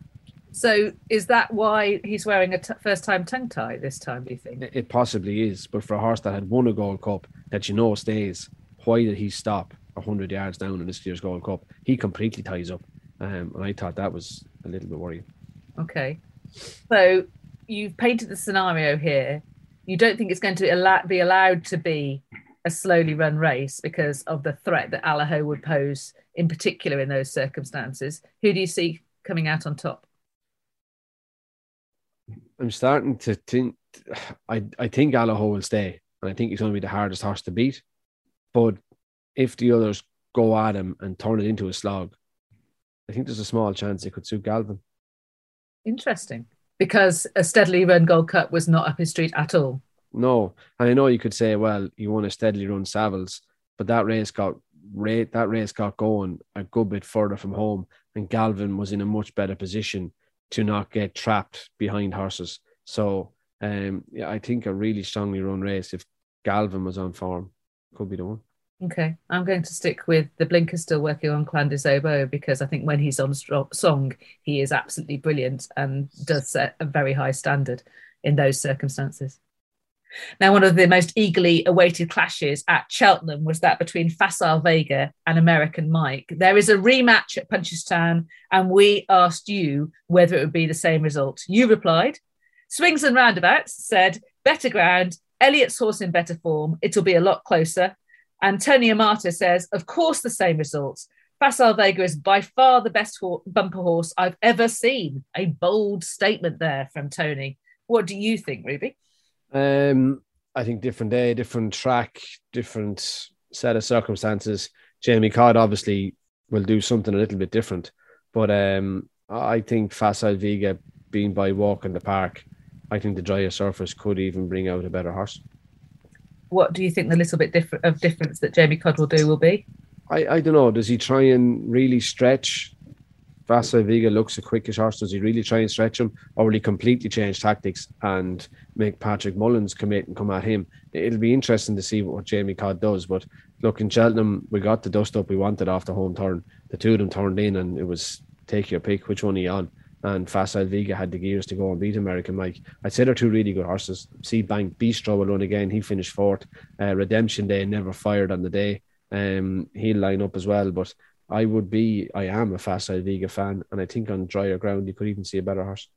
S1: So is that why he's wearing a t- first-time tongue tie this time, do you think?
S2: It, it possibly is. But for a horse that had won a Gold Cup that you know stays, why did he stop one hundred yards down in this year's Gold Cup? He completely ties up. Um, and I thought that was a little bit worrying.
S1: Okay. So you've painted the scenario here. You don't think it's going to allow, be allowed to be a slowly run race because of the threat that Allaho would pose, in particular in those circumstances. Who do you see coming out on top?
S2: I'm starting to think, I, I think Allaho will stay. And I think he's going to be the hardest horse to beat. But if the others go at him and turn it into a slog, I think there's a small chance it could suit Galvin.
S1: Interesting. Because a steadily run Gold Cup was not up his street at all.
S2: No. And I know you could say, well, he won a steadily run Savills, but that race got that race got going a good bit further from home, and Galvin was in a much better position to not get trapped behind horses. So um, yeah, I think a really strongly run race, if Galvin was on form, could be the one.
S1: Okay, I'm going to stick with the Blinker still working on Clan des Obeaux, because I think when he's on song, he is absolutely brilliant and does set a very high standard in those circumstances. Now, one of the most eagerly awaited clashes at Cheltenham was that between Facile Vega and American Mike. There is a rematch at Punchestown, and we asked you whether it would be the same result. You replied, Swings and Roundabouts said, better ground, Elliot's horse in better form, it'll be a lot closer. And Tony Amata says, of course, the same results. Facile Vega is by far the best ho- bumper horse I've ever seen. A bold statement there from Tony. What do you think, Ruby?
S2: Um, I think different day, different track, different set of circumstances. Jamie Codd obviously will do something a little bit different. But um, I think Facile Vega being by walk in the park, I think the drier surface could even bring out a better horse.
S1: What do you think the little bit different of difference that Jamie Codd will do will be?
S2: I, I don't know. Does he try and really stretch? Facile Vega looks a quickish horse. Does he really try and stretch him, or will he completely change tactics and make Patrick Mullins commit and come at him? It'll be interesting to see what Jamie Codd does. But look, in Cheltenham, we got the dust up we wanted off the home turn. The two of them turned in, and it was take your pick, which one are you on? And Facile Vega had the gears to go and beat American Mike. I'd say they're two really good horses. Sea Bank Bistro will run again. He finished fourth. Uh, Redemption Day never fired on the day. Um, he'll line up as well. But I would be, I am a Facile Vega fan. And I think on drier ground, you could even see a better horse.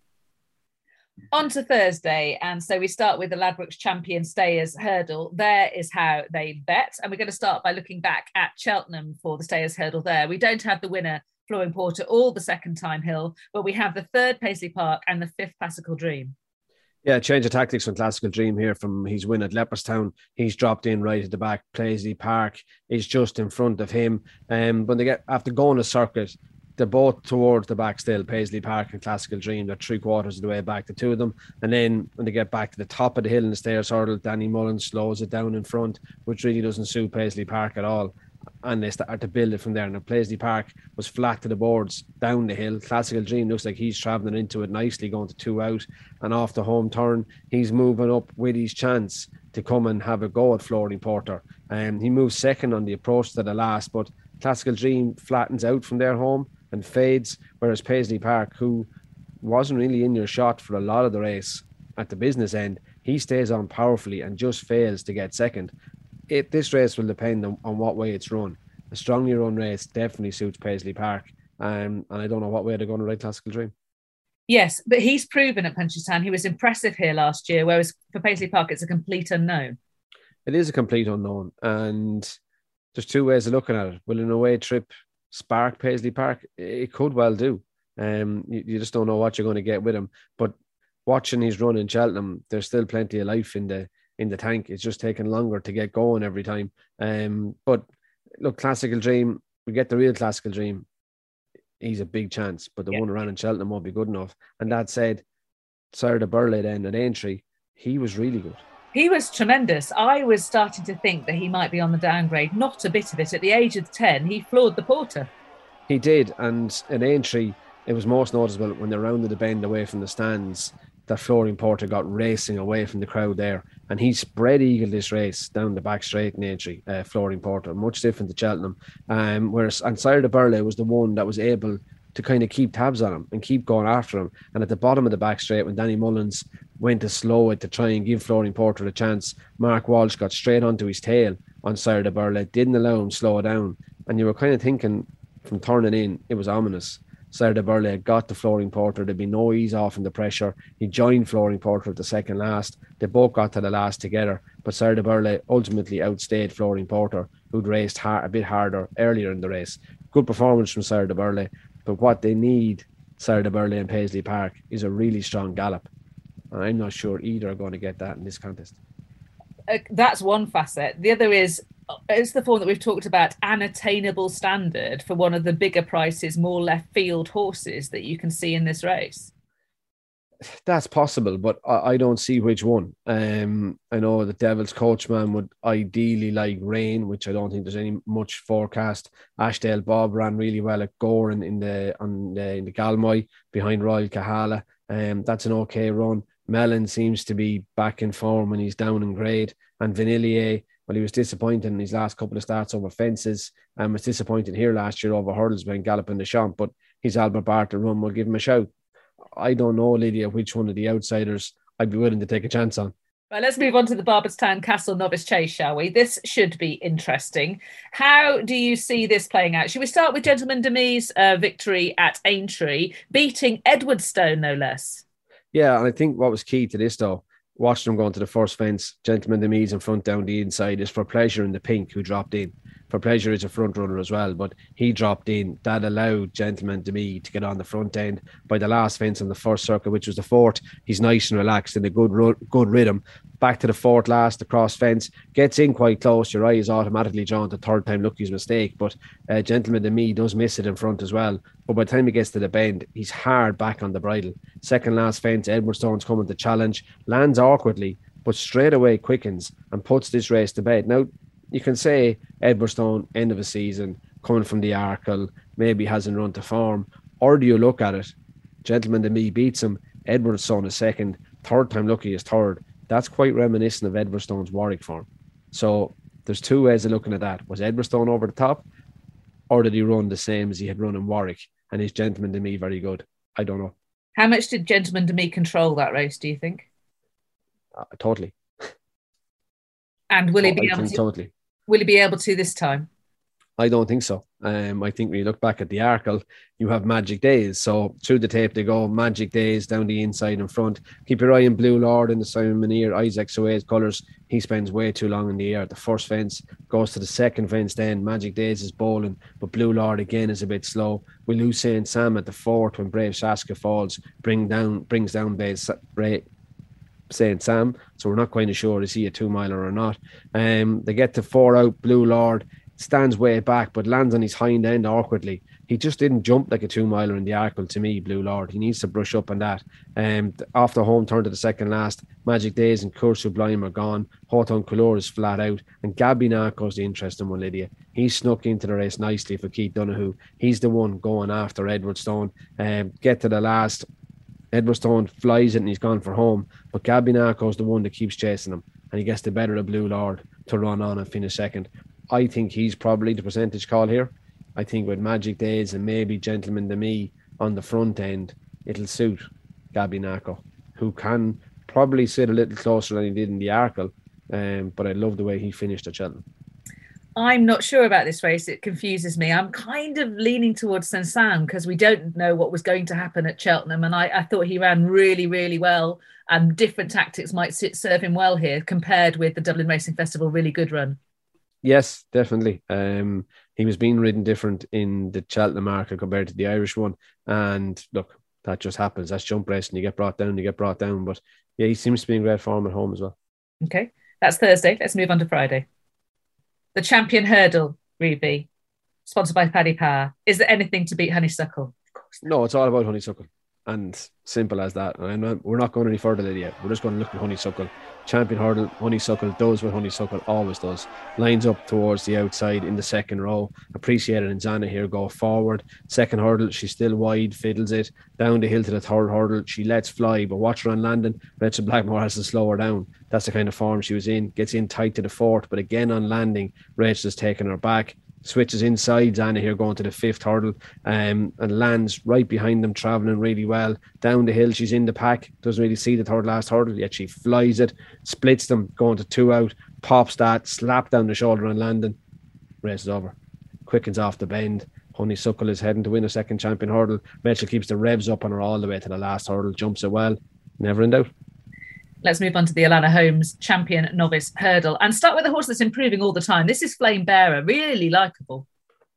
S1: On to Thursday. And so we start with the Ladbrokes Champion Stayers Hurdle. There is how they bet. And we're going to start by looking back at Cheltenham for the Stayers Hurdle there. We don't have the winner, Flooring Porter, or the second time hill, but we have the third Paisley Park and the fifth Classical Dream. Yeah,
S2: change of tactics from Classical Dream here from his win at Leopardstown. He's dropped in right at the back. Paisley Park is just in front of him. Um, when they get after going a circuit, they're both towards the back still. Paisley Park and Classical Dream, they're three quarters of the way back, the two of them. And then when they get back to the top of the hill in the Stayers Hurdle, Danny Mullins slows it down in front, which really doesn't suit Paisley Park at all. And they start to build it from there. And Paisley Park was flat to the boards down the hill. Classical Dream looks like he's travelling into it nicely, going to two out. And off the home turn, he's moving up with his chance to come and have a go at Flooring Porter. And um, he moves second on the approach to the last, but Classical Dream flattens out from their home and fades, whereas Paisley Park, who wasn't really in your shot for a lot of the race at the business end, he stays on powerfully and just fails to get second. It, this race will depend on, on what way it's run. A strongly run race definitely suits Paisley Park, um, and I don't know what way they're going to ride Classical Dream.
S1: Yes, but he's proven at Punchestown he was impressive here last year, whereas for Paisley Park it's a complete unknown.
S2: It is a complete unknown, and there's two ways of looking at it. Will an away trip spark Paisley Park? It could well do. Um, you, you just don't know what you're going to get with him. But watching his run in Cheltenham, there's still plenty of life in the in the tank. It's just taking longer to get going every time. Um, but look, Classical Dream, we get the real Classical Dream, he's a big chance, but the yeah. one around in Cheltenham won't be good enough. And that said, Sire de Burley then at Aintree, he was really good.
S1: He was tremendous. I was starting to think that he might be on the downgrade. Not a bit of it. At the age of ten, he floored the Porter.
S2: He did. And in Aintree, it was most noticeable when they rounded the bend away from the stands that Flooring Porter got racing away from the crowd there. And he spread eagle this race down the back straight in Aintree, uh, Flooring Porter, much different to Cheltenham. Um, whereas, and Sire de Burley was the one that was able to kind of keep tabs on him and keep going after him. And at the bottom of the back straight, when Danny Mullins went to slow it to try and give Flooring Porter a chance, Mark Walsh got straight onto his tail on Sire de Burley, didn't allow him to slow down. And you were kind of thinking from turning in, it was ominous. Sire de Burley had got to Flooring Porter. There'd be no ease off in the pressure. He joined Flooring Porter at the second last. They both got to the last together, but Sire de Burley ultimately outstayed Flooring Porter, who'd raced hard, a bit harder earlier in the race. Good performance from Sire de Burley, but what they need, Sire de Burley and Paisley Park, is a really strong gallop. And I'm not sure either are going to get that in this contest.
S1: uh, that's one facet. The other is it's the form that we've talked about, an attainable standard for one of the bigger prices, more left field horses that you can see in this race.
S2: That's possible, but I, I don't see which one. Um, I know the Devil's Coachman would ideally like Rain, which I don't think there's any much forecast. Ashdale Bob ran really well at Goran in the on the, in the Galmoy behind Royal Kahala. Um, that's an okay run. Mellon seems to be back in form when he's down in grade, and Vanillier, well, he was disappointed in his last couple of starts over fences, and was disappointed here last year over hurdles when galloping the Champ. But his Albert Barter run will give him a shout. I don't know, Lydia, which one of the outsiders I'd be willing to take a chance on.
S1: Right, let's move on to the Barberstown Castle Novice Chase, shall we? This should be interesting. How do you see this playing out? Should we start with Gentleman Demise' uh, victory at Aintree, beating Edwardstone, no less?
S2: Yeah, and I think what was key to this, though, watching them going to the first fence, Gentleman Demise in front down the inside, is For Pleasure in the pink, who dropped in. For Pleasure is a front runner as well, but he dropped in. That allowed Gentleman Demise to get on the front end. By the last fence on the first circle, which was the fourth, he's nice and relaxed in a good good rhythm. Back to the fourth last, the cross fence, gets in quite close. Your eye is automatically drawn to third time Lucky's mistake, but uh, Gentleman Demise does miss it in front as well. But by the time he gets to the bend, he's hard back on the bridle. Second last fence, Edwardstone's coming to challenge, lands awkwardly, but straight away quickens and puts this race to bed. Now, you can say Edwardstone, end of a season, coming from the Arkle, maybe hasn't run to form. Or do you look at it? Gentleman Demise beats him. Edwardstone is second. Third time Lucky is third. That's quite reminiscent of Edwardstone's Warwick form. So there's two ways of looking at that. Was Edwardstone over the top? Or did he run the same as he had run in Warwick? And is Gentleman Demise very good? I don't know.
S1: How much did Gentleman Demise control that race, do you think?
S2: Uh, totally.
S1: And will he be
S2: I
S1: able to?
S2: Totally.
S1: Will he be able to this time?
S2: I don't think so. Um, I think when you look back at the Arkle, you have Magic Days. So through the tape they go, Magic Days down the inside and front. Keep your eye on Blue Lord in the Simon Monier, Isaac Soa's colours. He spends way too long in the air at the first fence, goes to the second fence then. Magic Days is bowling, but Blue Lord again is a bit slow. We lose Saint Sam at the fourth when Brave Shaska falls, bring down, brings down Brave Saint Sam, so we're not quite sure is he a two miler or not. Um, they get to four out. Blue Lord stands way back but lands on his hind end awkwardly. He just didn't jump like a two miler in the Arkle to me, Blue Lord. He needs to brush up on that. Um, off the home turn to the second last, Magic Days and Cour Sublime are gone. Houghton Couleur is flat out, and Gabby Narco's the interesting one, Lydia. He snuck into the race nicely for Keith Donoghue. He's the one going after Edwardstone. Um, get to the last, Edwardstone flies it and he's gone for home, but Gabby Narco's the one that keeps chasing him, and he gets the better of Blue Lord to run on and finish second. I think he's probably the percentage call here. I think with Magic Days and maybe Gentleman Demise on the front end, it'll suit Gabby Narco, who can probably sit a little closer than he did in the Arkle, um, but I love the way he finished at Cheltenham.
S1: I'm not sure about this race. It confuses me. I'm kind of leaning towards Saint Sam because we don't know what was going to happen at Cheltenham. And I, I thought he ran really, really well, and different tactics might sit, serve him well here compared with the Dublin Racing Festival really good run.
S2: Yes, definitely. Um, he was being ridden different in the Cheltenham market compared to the Irish one. And look, that just happens. That's jump racing. You get brought down, you get brought down. But yeah, he seems to be in great form at home as well.
S1: Okay, that's Thursday. Let's move on to Friday. The Champion Hurdle, Ruby, sponsored by Paddy Power. Is there anything to beat Honeysuckle? Of course not.
S2: No, it's all about Honeysuckle. And simple as that. And not, we're not going any further than yet. We're just going to look at Honeysuckle. Champion Hurdle, Honeysuckle does what Honeysuckle always does. Lines up towards the outside in the second row. Appreciated and Zana here go forward. Second hurdle, she's still wide, fiddles it. Down the hill to the third hurdle, she lets fly, but watch her on landing. Rachel Blackmore has to slow her down. That's the kind of form she was in. Gets in tight to the fourth, but again on landing, Rachel's taking her back. Switches inside, Zana here going to the fifth hurdle, um, and lands right behind them, travelling really well. Down the hill, she's in the pack, doesn't really see the third last hurdle, yet she flies it, splits them, going to two out, pops that, slap down the shoulder on landing, race is over. Quickens off the bend. Honeysuckle is heading to win a second champion hurdle. Rachel keeps the revs up on her all the way to the last hurdle, jumps it well, never in doubt.
S1: Let's move on to the Alana Holmes Champion Novice Hurdle and start with a horse that's improving all the time. This is Flame Bearer, really likeable.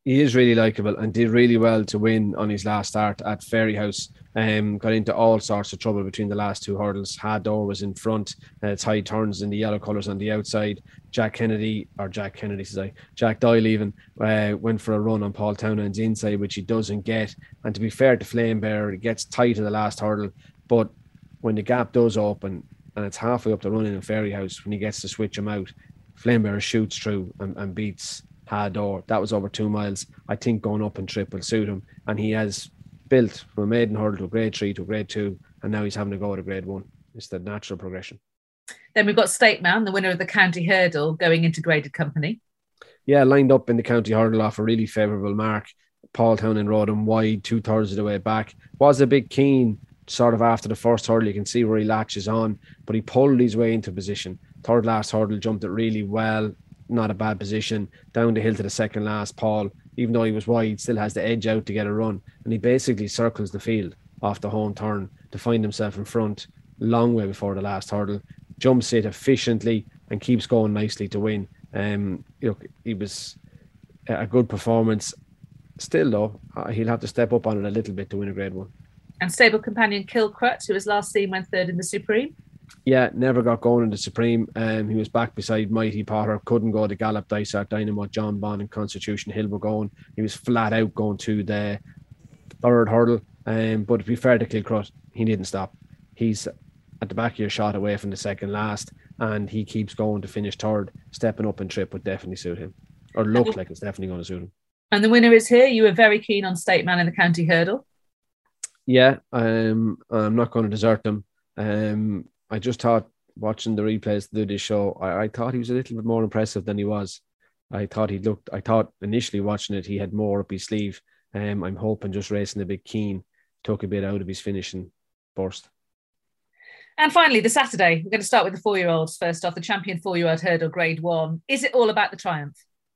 S2: He is really likeable and did really well to win on his last start at Fairyhouse. Um, got into all sorts of trouble between the last two hurdles. Hador was in front. Uh, tight turns in the yellow colours on the outside. Jack Kennedy, or Jack Kennedy, says I, Jack Doyle even, uh, went for a run on Paul Townend's inside, which he doesn't get. And to be fair to Flame Bear, it gets tight at the last hurdle. But when the gap does open and it's halfway up the run in Fairyhouse, when he gets to switch him out, Flame Bear shoots through and, and beats Hador. That was over two miles. I think going up and trip will suit him. And he has built from a maiden hurdle to a grade three to a grade two, and now he's having to go to grade one. It's the natural progression.
S1: Then we've got State Man, the winner of the county hurdle, going into graded company.
S2: Yeah, lined up in the county hurdle off a really favourable mark. Paul Townend rode him wide two thirds of the way back. Was a bit keen sort of after the first hurdle. You can see where he latches on, but he pulled his way into position. Third last hurdle, jumped it really well. Not a bad position. Down the hill to the second last, Paul, even though he was wide, still has the edge out to get a run. And he basically circles the field off the home turn to find himself in front, long way before the last hurdle. Jumps it efficiently and keeps going nicely to win. Um, look, he was a good performance. Still, though, he'll have to step up on it a little bit to win a grade one.
S1: And stable companion Kilcrut, who was last seen when third in the Supreme.
S2: Yeah, never got going in the Supreme. Um, he was back beside Mighty Potter. Couldn't go to Gallop, Dysart, Dynamo, John Bond and Constitution Hill were going. He was flat out going to the third hurdle. Um, but to be fair to Kilcrut, he didn't stop. He's at the back of your shot away from the second last, and he keeps going to finish third. Stepping up and trip would definitely suit him, or look like it's definitely going to suit him.
S1: And the winner is here. You were very keen on State Man in the county hurdle.
S2: Yeah, um, I'm not going to desert them. Um, I just thought, watching the replays to do this show, I, I thought he was a little bit more impressive than he was. I thought he looked, I thought initially watching it, he had more up his sleeve. Um, I'm hoping just racing a bit keen took a bit out of his finishing burst.
S1: And finally, the Saturday, we're going to start with the four-year-olds first off, the champion four-year-old hurdle grade one. Is it all about the triumph?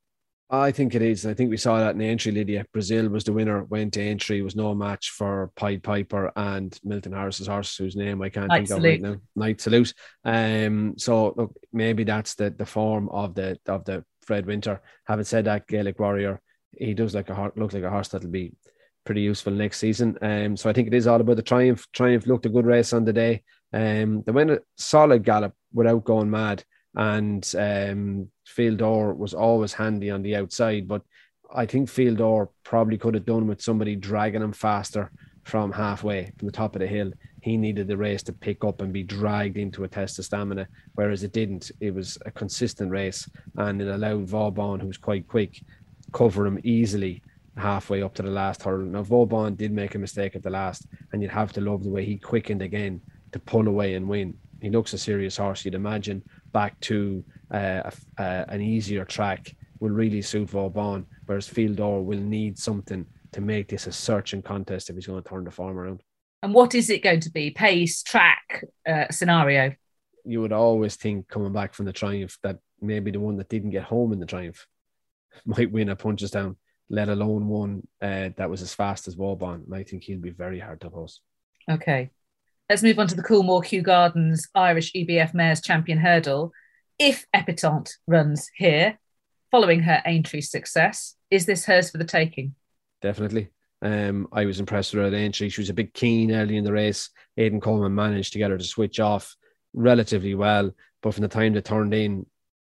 S2: I think it is. I think we saw that in the entry, Lydia. Brazil was the winner, went to entry, was no match for Pied Piper and Milton Harris's horse, whose name I can't
S1: Night
S2: think
S1: Salute.
S2: of right now. Night Salute. Um, so look, maybe that's the, the form of the of the Fred Winter. Having said that, Gaelic Warrior, he does like a look like a horse that'll be pretty useful next season. Um, so I think it is all about the Triumph. Triumph looked a good race on the day. Um, they went a solid gallop without going mad. And um, Fieldor was always handy on the outside, but I think Fieldor probably could have done with somebody dragging him faster from halfway, from the top of the hill. He needed the race to pick up and be dragged into a test of stamina, whereas it didn't. It was a consistent race, and it allowed Vauban, who was quite quick, cover him easily halfway up to the last hurdle. Now, Vauban did make a mistake at the last, and you'd have to love the way he quickened again to pull away and win. He looks a serious horse. You'd imagine back to uh, a, uh, an easier track will really suit Vauban, whereas Fieldor will need something to make this a searching contest if he's going to turn the form around.
S1: And what is it going to be? Pace, track, uh, scenario?
S2: You would always think, coming back from the Triumph, that maybe the one that didn't get home in the Triumph might win at Punchestown, let alone one uh, that was as fast as Vauban. And I think he'll be very hard to oppose.
S1: Okay. Let's move on to the Coolmore Kew Gardens Irish E B F Mares Champion Hurdle. If Epitante runs here, following her Aintree success, is this hers for the taking?
S2: Definitely. Um, I was impressed with her at Aintree. She was a bit keen early in the race. Aidan Coleman managed to get her to switch off relatively well, but from the time they turned in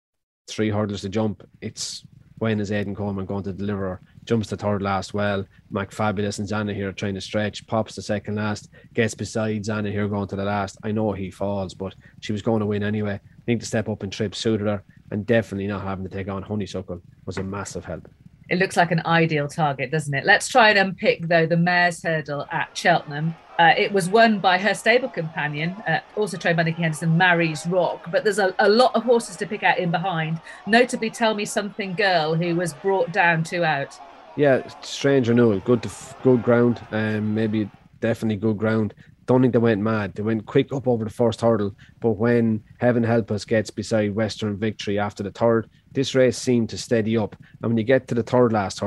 S2: three hurdles to jump, it's when is Aidan Coleman going to deliver her? Jumps the third last well. Mac Fabulous and Zana here trying to stretch, pops the second last, gets beside Zana here going to the last. I know he falls, but she was going to win anyway. I think to step up and trip suited her, and definitely not having to take on Honeysuckle was a massive help.
S1: It looks like an ideal target, doesn't it? Let's try and unpick, though, the Mares Hurdle at Cheltenham. Uh, it was won by her stable companion, uh, also trained by Nicky Henderson, Mary's Rock, but there's a, a lot of horses to pick out in behind, notably Tell Me Something Girl, who was brought down two out.
S2: Yeah, strange renewal. Good to f- good ground. Um, maybe definitely good ground. Don't think they went mad. They went quick up over the first hurdle, but when Heaven Help Us gets beside Western Victory after the third, this race seemed to steady up. And when you get to the third last hurdle,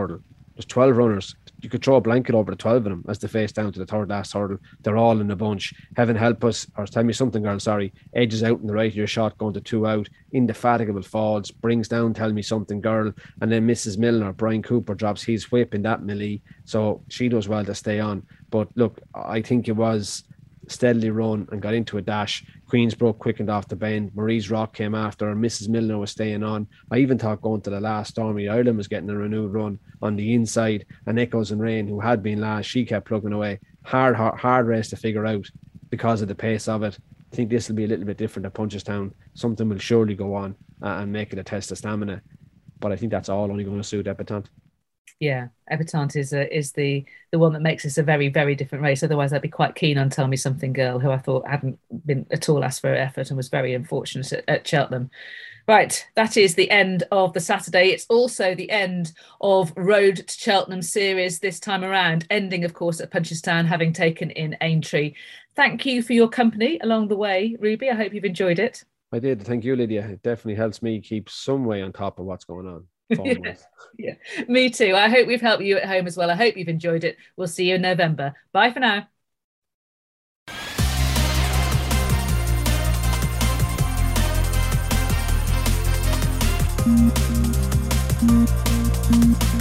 S2: There's twelve runners. You could throw a blanket over the twelve of them as they face down to the third last hurdle. They're all in a bunch. Heaven help us, or tell me something, girl, sorry. Edges out in the right of your shot, going to two out. Indefatigable falls, brings down, tell me something, girl. And then Missus Milner, Brian Cooper drops his whip in that melee. So she does well to stay on. But look, I think it was steadily run and got into a dash. Queensbrook quickened off the bend. Marie's Rock came after her. Missus Milner was staying on. I even thought going to the last, Stormy Ireland was getting a renewed run on the inside. And Echoes and Rain, who had been last, she kept plugging away. Hard, hard, hard race to figure out because of the pace of it. I think this will be a little bit different at Punchestown. Something will surely go on uh, and make it a test of stamina. But I think that's all only going to suit Epatante.
S1: Yeah, Epatante is a, is the the one that makes this a very, very different race. Otherwise, I'd be quite keen on Tell Me Something Girl, who I thought hadn't been at all asked for her effort and was very unfortunate at, at Cheltenham. Right, that is the end of the Saturday. It's also the end of Road to Cheltenham series this time around, ending, of course, at Punchestown, having taken in Aintree. Thank you for your company along the way, Ruby. I hope you've enjoyed it.
S2: I did. Thank you, Lydia. It definitely helps me keep some way on top of what's going on.
S1: Yeah, yeah, me too. I hope we've helped you at home as well. I hope you've enjoyed it. We'll see you in November. Bye for now.
S3: Mm-hmm.